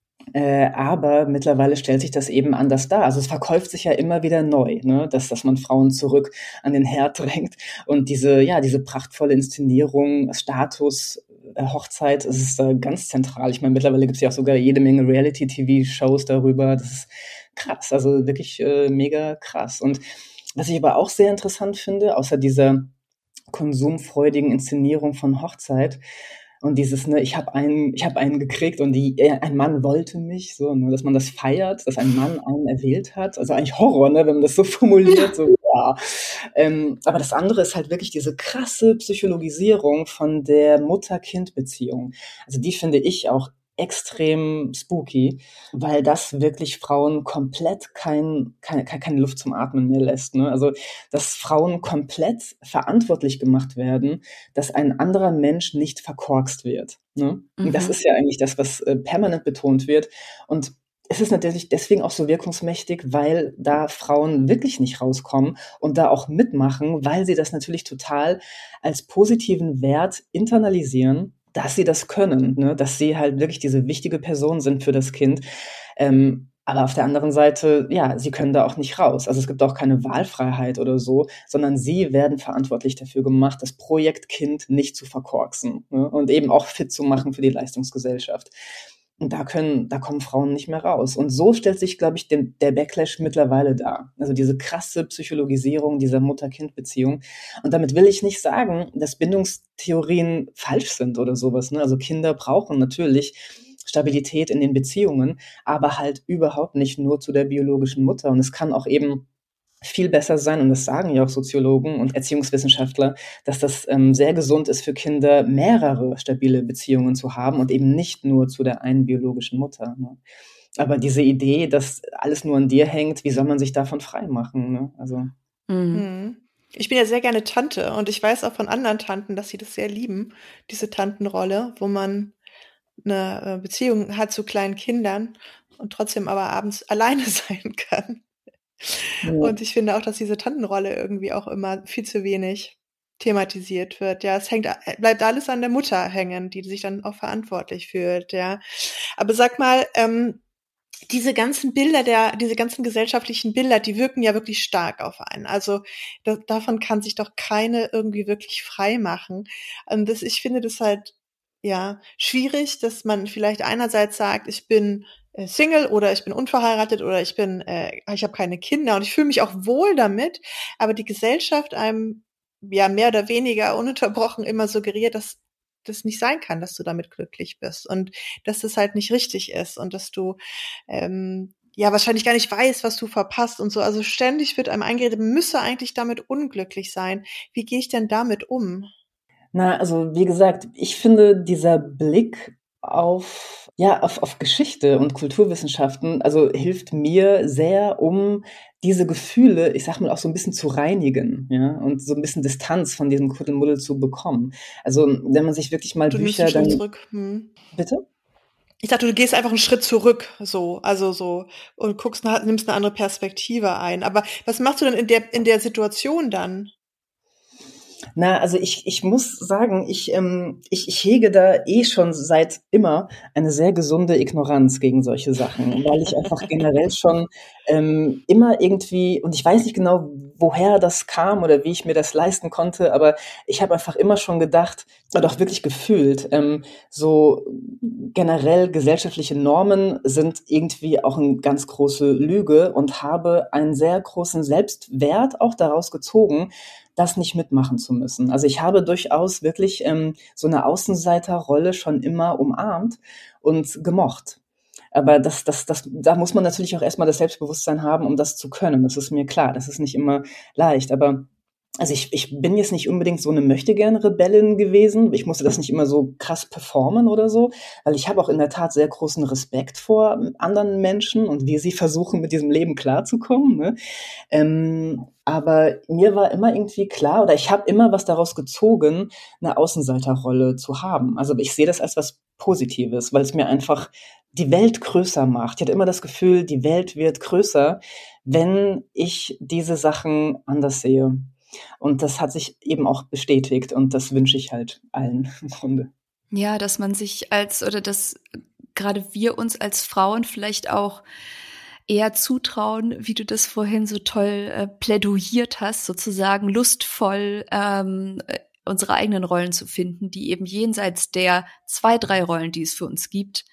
C: äh, aber mittlerweile stellt sich das eben anders dar. Also es verkauft sich ja immer wieder neu, ne? dass, dass man Frauen zurück an den Herd drängt und diese, ja, diese prachtvolle Inszenierung, Status, äh, Hochzeit, das ist da ganz zentral. Ich meine, mittlerweile gibt es ja auch sogar jede Menge Reality-T V-Shows darüber. Das ist krass, also wirklich äh, mega krass. Und was ich aber auch sehr interessant finde, außer dieser konsumfreudigen Inszenierung von Hochzeit, und dieses, ne, ich habe einen, ich habe einen gekriegt und die, äh, ein Mann wollte mich, so, ne, dass man das feiert, dass ein Mann einen erwählt hat. Also eigentlich Horror, ne, wenn man das so formuliert, so, ja. Ähm, aber das andere ist halt wirklich diese krasse Psychologisierung von der Mutter-Kind-Beziehung. Also die finde ich auch extrem spooky, weil das wirklich Frauen komplett kein, keine, keine Luft zum Atmen mehr lässt. Ne? Also, dass Frauen komplett verantwortlich gemacht werden, dass ein anderer Mensch nicht verkorkst wird. Ne? Und das
A: Mhm.
C: ist ja eigentlich das, was äh, permanent betont wird. Und es ist natürlich deswegen auch so wirkungsmächtig, weil da Frauen wirklich nicht rauskommen und da auch mitmachen, weil sie das natürlich total als positiven Wert internalisieren, dass sie das können, ne? Dass sie halt wirklich diese wichtige Person sind für das Kind. Ähm, Aber auf der anderen Seite, ja, sie können da auch nicht raus. Also es gibt auch keine Wahlfreiheit oder so, sondern sie werden verantwortlich dafür gemacht, das Projekt Kind nicht zu verkorksen, ne? Und eben auch fit zu machen für die Leistungsgesellschaft. Und da können, da kommen Frauen nicht mehr raus. Und so stellt sich, glaube ich, den, der Backlash mittlerweile dar. Also diese krasse Psychologisierung dieser Mutter-Kind-Beziehung. Und damit will ich nicht sagen, dass Bindungstheorien falsch sind oder sowas, ne? Also Kinder brauchen natürlich Stabilität in den Beziehungen, aber halt überhaupt nicht nur zu der biologischen Mutter. Und es kann auch eben viel besser sein, und das sagen ja auch Soziologen und Erziehungswissenschaftler, dass das ähm, sehr gesund ist für Kinder, mehrere stabile Beziehungen zu haben und eben nicht nur zu der einen biologischen Mutter, ne? Aber diese Idee, dass alles nur an dir hängt, wie soll man sich davon frei machen, ne? Also
D: Mhm. Ich bin ja sehr gerne Tante und ich weiß auch von anderen Tanten, dass sie das sehr lieben, diese Tantenrolle, wo man eine Beziehung hat zu kleinen Kindern und trotzdem aber abends alleine sein kann.
C: ja.
D: Und ich finde auch, dass diese Tantenrolle irgendwie auch immer viel zu wenig thematisiert wird. Ja, es hängt, bleibt alles an der Mutter hängen, die sich dann auch verantwortlich fühlt, ja. Aber sag mal, ähm, diese ganzen Bilder, der, diese ganzen gesellschaftlichen Bilder, die wirken ja wirklich stark auf einen. Also da, davon kann sich doch keine irgendwie wirklich frei machen. Und das, ich finde das halt ja schwierig, dass man vielleicht einerseits sagt, ich bin äh, Single oder ich bin unverheiratet oder ich bin, äh, ich habe keine Kinder und ich fühle mich auch wohl damit, aber die Gesellschaft einem ja mehr oder weniger ununterbrochen immer suggeriert, dass das nicht sein kann, dass du damit glücklich bist und dass das halt nicht richtig ist und dass du ähm, ja wahrscheinlich gar nicht weißt, was du verpasst und so. Also ständig wird einem eingeredet, man müsse eigentlich damit unglücklich sein. Wie gehe ich denn damit um?
C: Na, also wie gesagt, ich finde dieser Blick auf, ja, auf, auf Geschichte und Kulturwissenschaften, also hilft mir sehr, um diese Gefühle, ich sag mal, auch so ein bisschen zu reinigen, ja, und so ein bisschen Distanz von diesem Kuddelmuddel zu bekommen. Also wenn man sich wirklich mal
D: Du nimmst
C: Bücher
D: einen Schritt
C: dann,
D: zurück. Hm.
C: bitte?
D: Ich dachte, du gehst einfach einen Schritt zurück, so, also so, und guckst, nach- nimmst eine andere Perspektive ein. Aber was machst du denn in der, in der Situation dann?
C: Na, also ich, ich muss sagen, ich, ähm, ich, ich hege da eh schon seit immer eine sehr gesunde Ignoranz gegen solche Sachen, weil ich einfach generell schon ähm, immer irgendwie, und ich weiß nicht genau, woher das kam oder wie ich mir das leisten konnte, aber ich habe einfach immer schon gedacht oder auch wirklich gefühlt, ähm, so generell gesellschaftliche Normen sind irgendwie auch eine ganz große Lüge und habe einen sehr großen Selbstwert auch daraus gezogen, das nicht mitmachen zu müssen. Also ich habe durchaus wirklich ähm, so eine Außenseiterrolle schon immer umarmt und gemocht. Aber das, das, das, da muss man natürlich auch erstmal das Selbstbewusstsein haben, um das zu können. Das ist mir klar. Das ist nicht immer leicht. Aber also ich, ich bin jetzt nicht unbedingt so eine Möchtegern-Rebellin gewesen. Ich musste das nicht immer so krass performen oder so, weil ich habe auch in der Tat sehr großen Respekt vor anderen Menschen und wie sie versuchen, mit diesem Leben klarzukommen, ne? Ähm, aber mir war immer irgendwie klar, oder ich habe immer was daraus gezogen, eine Außenseiterrolle zu haben. Also ich sehe das als was Positives, weil es mir einfach die Welt größer macht. Ich hatte immer das Gefühl, die Welt wird größer, wenn ich diese Sachen anders sehe. Und das hat sich eben auch bestätigt und das wünsche ich halt allen im Grunde.
A: Ja, dass man sich als, oder dass gerade wir uns als Frauen vielleicht auch eher zutrauen, wie du das vorhin so toll äh, plädoyiert hast, sozusagen lustvoll ähm, unsere eigenen Rollen zu finden, die eben jenseits der zwei, drei Rollen, die es für uns gibt,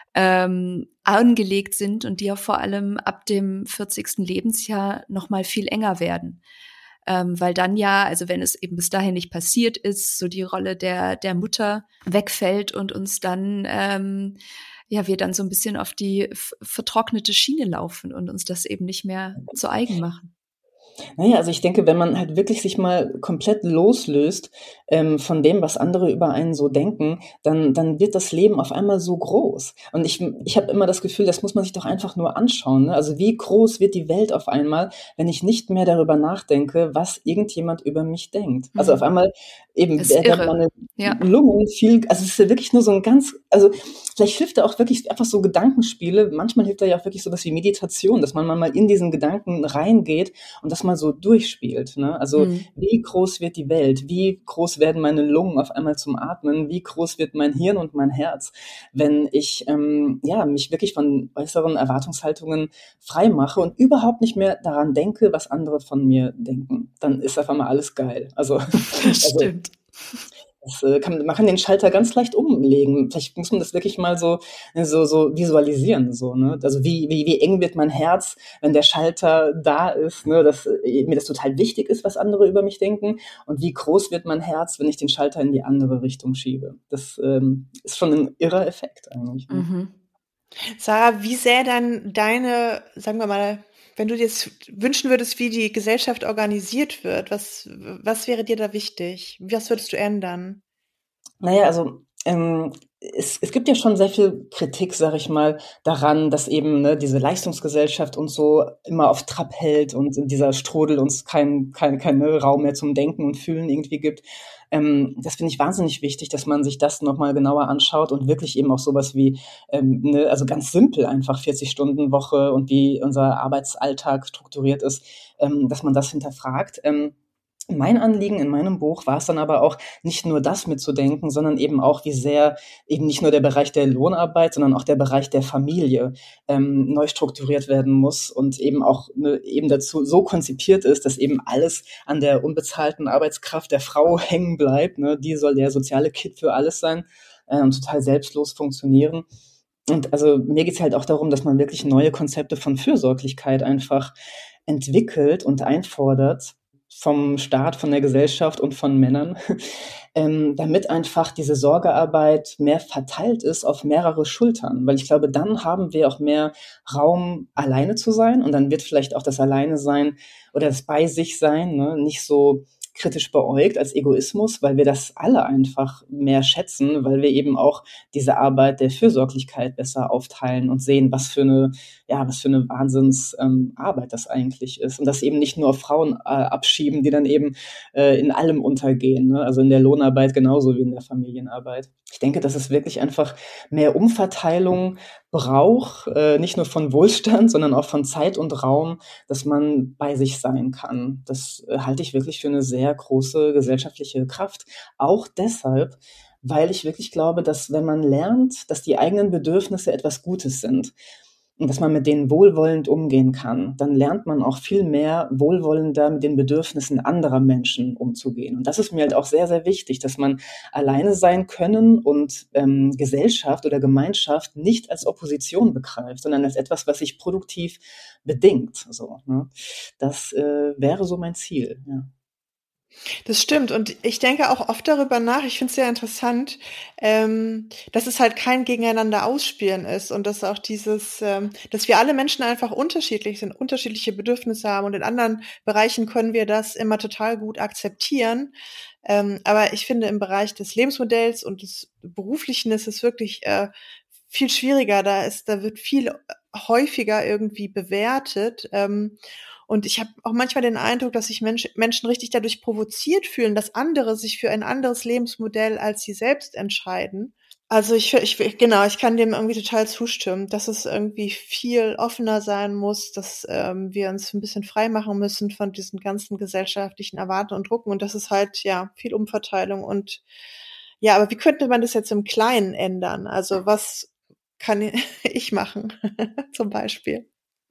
A: ähm, angelegt sind und die ja vor allem ab dem vierzigsten Lebensjahr noch mal viel enger werden. Ähm, weil dann ja, also wenn es eben bis dahin nicht passiert ist, so die Rolle der der Mutter wegfällt und uns dann, ähm, ja, wir dann so ein bisschen auf die f- vertrocknete Schiene laufen und uns das eben nicht mehr zu eigen machen.
C: Naja, also ich denke, wenn man halt wirklich sich mal komplett loslöst ähm, von dem, was andere über einen so denken, dann, dann wird das Leben auf einmal so groß. Und ich, ich habe immer das Gefühl, das muss man sich doch einfach nur anschauen, ne? Also wie groß wird die Welt auf einmal, wenn ich nicht mehr darüber nachdenke, was irgendjemand über mich denkt. Also auf einmal eben
A: Das ist
C: werden
A: irre.
C: meine
A: Ja.
C: Lungen viel, also es ist ja wirklich nur so ein ganz, also vielleicht hilft da auch wirklich einfach so Gedankenspiele. Manchmal hilft da ja auch wirklich sowas wie Meditation, dass man mal in diesen Gedanken reingeht und dass man mal so durchspielt, ne? Also,
A: Mhm.
C: wie groß wird die Welt? Wie groß werden meine Lungen auf einmal zum Atmen? Wie groß wird mein Hirn und mein Herz, wenn ich, ähm, ja, mich wirklich von äußeren Erwartungshaltungen frei mache und überhaupt nicht mehr daran denke, was andere von mir denken? Dann ist auf einmal alles geil. Also
A: Das
C: also
A: stimmt.
C: das, äh, kann man kann den Schalter ganz leicht umlegen. Vielleicht muss man das wirklich mal so äh, so so visualisieren, so, ne? Also, wie wie wie eng wird mein Herz, wenn der Schalter da ist, ne, dass, äh, mir das total wichtig ist, was andere über mich denken, und wie groß wird mein Herz, wenn ich den Schalter in die andere Richtung schiebe. Das, ähm, ist schon 'n irrer Effekt eigentlich, ne?
A: Mhm.
D: Sarah, wie sähe dann deine, sagen wir mal, wenn du dir jetzt wünschen würdest, wie die Gesellschaft organisiert wird, was was wäre dir da wichtig? Was würdest du ändern?
C: Na ja, also, ähm, es es gibt ja schon sehr viel Kritik, sage ich mal, daran, dass eben, ne, diese Leistungsgesellschaft uns so immer auf Trab hält und dieser Strudel uns keinen kein keinen Raum mehr zum Denken und Fühlen irgendwie gibt. Ähm, das finde ich wahnsinnig wichtig, dass man sich das noch mal genauer anschaut und wirklich eben auch so was wie, ähm, ne, also ganz simpel einfach vierzig-Stunden-Woche und wie unser Arbeitsalltag strukturiert ist, ähm, dass man das hinterfragt. Ähm, mein Anliegen in meinem Buch war es dann aber auch, nicht nur das mitzudenken, sondern eben auch, wie sehr eben nicht nur der Bereich der Lohnarbeit, sondern auch der Bereich der Familie, ähm, neu strukturiert werden muss und eben auch, ne, eben dazu so konzipiert ist, dass eben alles an der unbezahlten Arbeitskraft der Frau hängen bleibt, ne? Die soll der soziale Kitt für alles sein, äh, und total selbstlos funktionieren. Und also mir geht's halt auch darum, dass man wirklich neue Konzepte von Fürsorglichkeit einfach entwickelt und einfordert vom Staat, von der Gesellschaft und von Männern, ähm, damit einfach diese Sorgearbeit mehr verteilt ist auf mehrere Schultern. Weil ich glaube, dann haben wir auch mehr Raum, alleine zu sein, und dann wird vielleicht auch das Alleine-Sein oder das Bei-sich-Sein, ne, nicht so kritisch beäugt als Egoismus, weil wir das alle einfach mehr schätzen, weil wir eben auch diese Arbeit der Fürsorglichkeit besser aufteilen und sehen, was für eine, ja, was für eine Wahnsinns ähm, Arbeit das eigentlich ist. Und das eben nicht nur auf Frauen äh, abschieben, die dann eben äh, in allem untergehen, ne? Also in der Lohnarbeit genauso wie in der Familienarbeit. Ich denke, dass es wirklich einfach mehr Umverteilung braucht, äh, nicht nur von Wohlstand, sondern auch von Zeit und Raum, dass man bei sich sein kann. Das äh, halte ich wirklich für eine sehr große gesellschaftliche Kraft. Auch deshalb, weil ich wirklich glaube, dass wenn man lernt, dass die eigenen Bedürfnisse etwas Gutes sind und dass man mit denen wohlwollend umgehen kann, dann lernt man auch viel mehr wohlwollender mit den Bedürfnissen anderer Menschen umzugehen. Und das ist mir halt auch sehr, sehr wichtig, dass man alleine sein können und ähm, Gesellschaft oder Gemeinschaft nicht als Opposition begreift, sondern als etwas, was sich produktiv bedingt. So, ne? Das äh, wäre so mein Ziel. Ja.
D: Das stimmt und ich denke auch oft darüber nach, ich finde es sehr interessant, ähm, dass es halt kein Gegeneinander ausspielen ist und dass auch dieses, ähm dass wir alle Menschen einfach unterschiedlich sind, unterschiedliche Bedürfnisse haben und in anderen Bereichen können wir das immer total gut akzeptieren. Ähm, aber ich finde, im Bereich des Lebensmodells und des Beruflichen ist es wirklich, äh, viel schwieriger. Da ist da wird viel häufiger irgendwie bewertet, ähm und ich habe auch manchmal den Eindruck, dass sich Mensch, Menschen richtig dadurch provoziert fühlen, dass andere sich für ein anderes Lebensmodell als sie selbst entscheiden. Also ich, ich genau, ich kann dem irgendwie total zustimmen, dass es irgendwie viel offener sein muss, dass ähm, wir uns ein bisschen frei machen müssen von diesen ganzen gesellschaftlichen Erwartungen und Drucken und das ist halt ja viel Umverteilung und ja, aber wie könnte man das jetzt im Kleinen ändern? Also was kann ich machen zum Beispiel?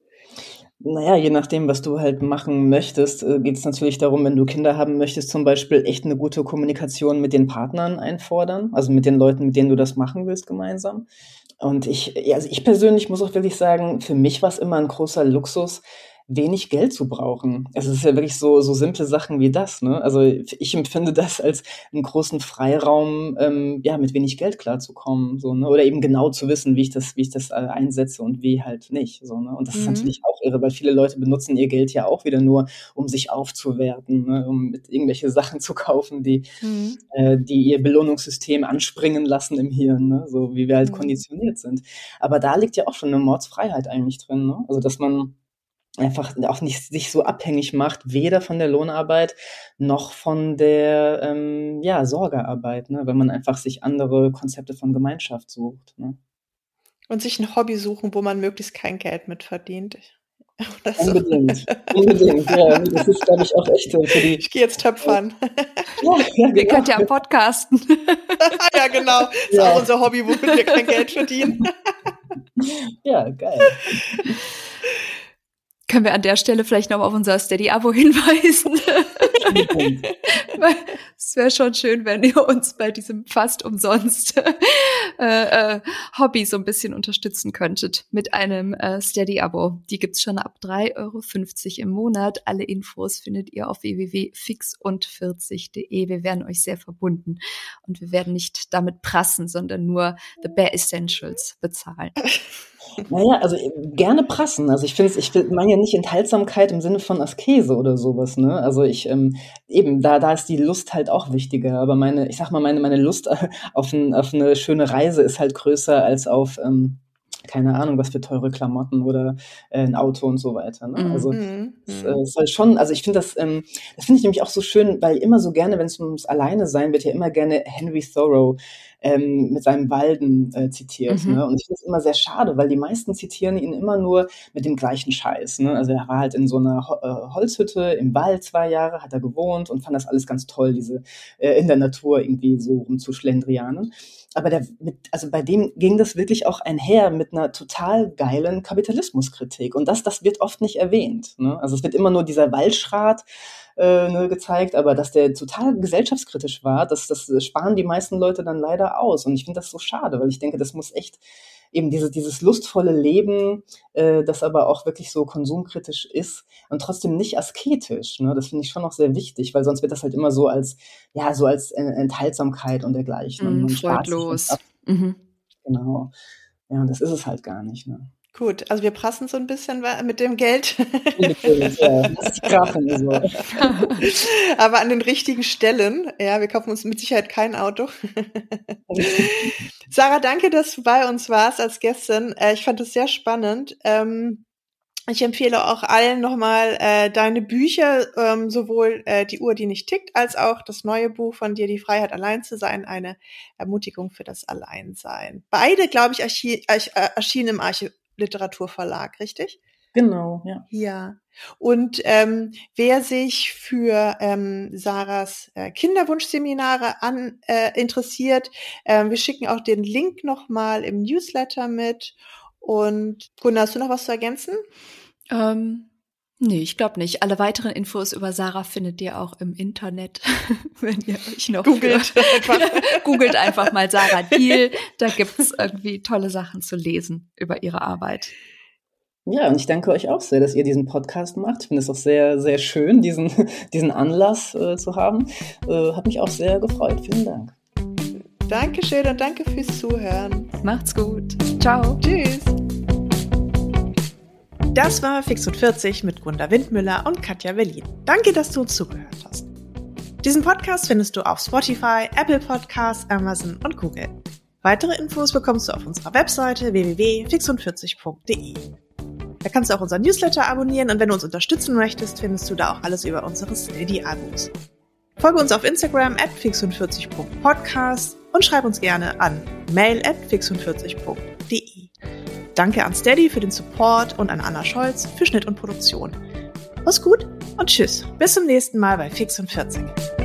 C: Naja, je nachdem, was du halt machen möchtest, äh, geht es natürlich darum, wenn du Kinder haben möchtest, zum Beispiel echt eine gute Kommunikation mit den Partnern einfordern, also mit den Leuten, mit denen du das machen willst gemeinsam. Und ich ja, also ich persönlich muss auch wirklich sagen, für mich war's immer ein großer Luxus, wenig Geld zu brauchen. Also, es ist ja wirklich so so simple Sachen wie das, ne? Also, ich empfinde das als 'n großen Freiraum, ähm, ja, mit wenig Geld klarzukommen, so, ne? Oder eben genau zu wissen, wie ich das wie ich das, äh, einsetze und wie halt nicht, so, ne? Und das ist
D: Mhm.
C: natürlich auch irre, weil viele Leute benutzen ihr Geld ja auch wieder nur, um sich aufzuwerten, ne, um mit irgendwelche Sachen zu kaufen, die
D: Mhm.
C: äh, die ihr Belohnungssystem anspringen lassen im Hirn, ne, so wie wir halt
D: Mhm.
C: konditioniert sind. Aber da liegt ja auch schon 'ne Mordsfreiheit eigentlich drin, ne? Also, dass man einfach auch nicht sich so abhängig macht, weder von der Lohnarbeit noch von der, ähm, ja, Sorgearbeit, ne, wenn man einfach sich andere Konzepte von Gemeinschaft sucht, ne?
D: Und sich 'n Hobby suchen, wo man möglichst kein Geld mit verdient. So.
C: Unbedingt. Unbedingt, ja. Das ist, glaube ich, auch echt für die.
D: Ich gehe jetzt töpfern.
C: Ja, ja,
A: Wir
C: genau.
A: könnt ja podcasten.
D: Ja, genau. Das ist
C: Ja.
D: auch unser Hobby, womit wir kein Geld verdienen.
C: Ja, geil.
A: Können wir an der Stelle vielleicht noch auf unser Steady-Abo hinweisen? Es wäre schon schön, wenn ihr uns bei diesem fast umsonst äh, äh, Hobby so ein bisschen unterstützen könntet mit einem äh, Steady-Abo. Die gibt's schon ab drei Euro fünfzig im Monat. Alle Infos findet ihr auf w w w punkt fix und vierzig punkt de. Wir werden euch sehr verbunden und wir werden nicht damit prassen, sondern nur the bare essentials bezahlen.
C: Naja, also gerne prassen. Also ich finde es, ich meine ja nicht Enthaltsamkeit im Sinne von Askese oder sowas, ne? Also ich, ähm, eben, da, da ist die Lust halt auch wichtiger. Aber meine, ich sag mal, meine, meine Lust auf, ein, auf eine schöne Reise ist halt größer als auf, ähm, keine Ahnung, was für teure Klamotten oder äh, ein Auto und so weiter. Ne?
A: Mhm.
C: Also
D: Mhm.
C: es äh, ist halt schon, also ich finde das, ähm, das finde ich nämlich auch so schön, weil immer so gerne, wenn es ums Alleine sein wird, ja immer gerne Henry Thoreau ähm, mit seinem Walden äh, zitiert.
A: Mhm.
C: Ne? Und ich finde es immer sehr schade, weil die meisten zitieren ihn immer nur mit dem gleichen Scheiß. Ne? Also er war halt in so einer Ho- äh, Holzhütte im Wald zwei Jahre, hat er gewohnt und fand das alles ganz toll, diese äh, in der Natur irgendwie so rumzuschlendrianen. Aber der, mit, also bei dem ging das wirklich auch einher mit einer total geilen Kapitalismuskritik. Und das, das wird oft nicht erwähnt. Ne? Also es wird immer nur dieser Waldschrat äh, ne, gezeigt, aber dass der total gesellschaftskritisch war, das, das sparen die meisten Leute dann leider aus. Und ich finde das so schade, weil ich denke, das muss echt eben diese, dieses lustvolle Leben, äh, das aber auch wirklich so konsumkritisch ist und trotzdem nicht asketisch. Ne? Das finde ich schon noch sehr wichtig, weil sonst wird das halt immer so als, ja, so als äh, Enthaltsamkeit und dergleichen. Und
A: Mm,
C: man spart sich
A: freudlos.
C: was ab.
A: Mhm.
C: Genau. Ja, und das ist es halt gar nicht. Ne?
D: Gut, also wir prassen so ein bisschen wa- mit dem Geld.
C: Ja, das ist krachen, so.
D: Aber an den richtigen Stellen. Ja, wir kaufen uns mit Sicherheit kein Auto. Sarah, danke, dass du bei uns warst als Gästin. Äh, ich fand das sehr spannend. Ähm, ich empfehle auch allen nochmal äh, deine Bücher, ähm, sowohl äh, Die Uhr, die nicht tickt, als auch das neue Buch von dir, Die Freiheit, allein zu sein, eine Ermutigung für das Alleinsein. Beide, glaube ich, archi- arch- äh, erschienen im Archiliteraturverlag, richtig?
C: Genau, ja.
D: Ja. Und ähm, wer sich für ähm, Sarahs äh, Kinderwunschseminare an äh, interessiert, ähm, wir schicken auch den Link nochmal im Newsletter mit. Und Gunnar, hast du noch was zu ergänzen?
A: Ähm, nee, ich glaube nicht. Alle weiteren Infos über Sarah findet ihr auch im Internet, wenn ihr euch noch
D: Googelt
A: für-
D: einfach.
A: Googelt einfach mal Sarah Diel. Da gibt's irgendwie tolle Sachen zu lesen über ihre Arbeit.
C: Ja, und ich danke euch auch sehr, dass ihr diesen Podcast macht. Ich finde es auch sehr, sehr schön, diesen, diesen Anlass äh, zu haben. Äh, hat mich auch sehr gefreut. Vielen Dank.
D: Dankeschön und danke fürs Zuhören.
A: Macht's gut. Ciao.
D: Tschüss. Das war Fix und vierzig mit Gunda Windmüller und Katja Berlin. Danke, dass du uns zugehört hast. Diesen Podcast findest du auf Spotify, Apple Podcasts, Amazon und Google. Weitere Infos bekommst du auf unserer Webseite w w w punkt fix und vierzig punkt de. Da kannst du auch unseren Newsletter abonnieren und wenn du uns unterstützen möchtest, findest du da auch alles über unsere Steady-Abos. Folge uns auf Instagram at fix und vierzig punkt podcast und schreib uns gerne an mail at fix und vierzig punkt de. Danke an Steady für den Support und an Anna Scholz für Schnitt und Produktion. Mach's gut und tschüss. Bis zum nächsten Mal bei Fix und vierzig.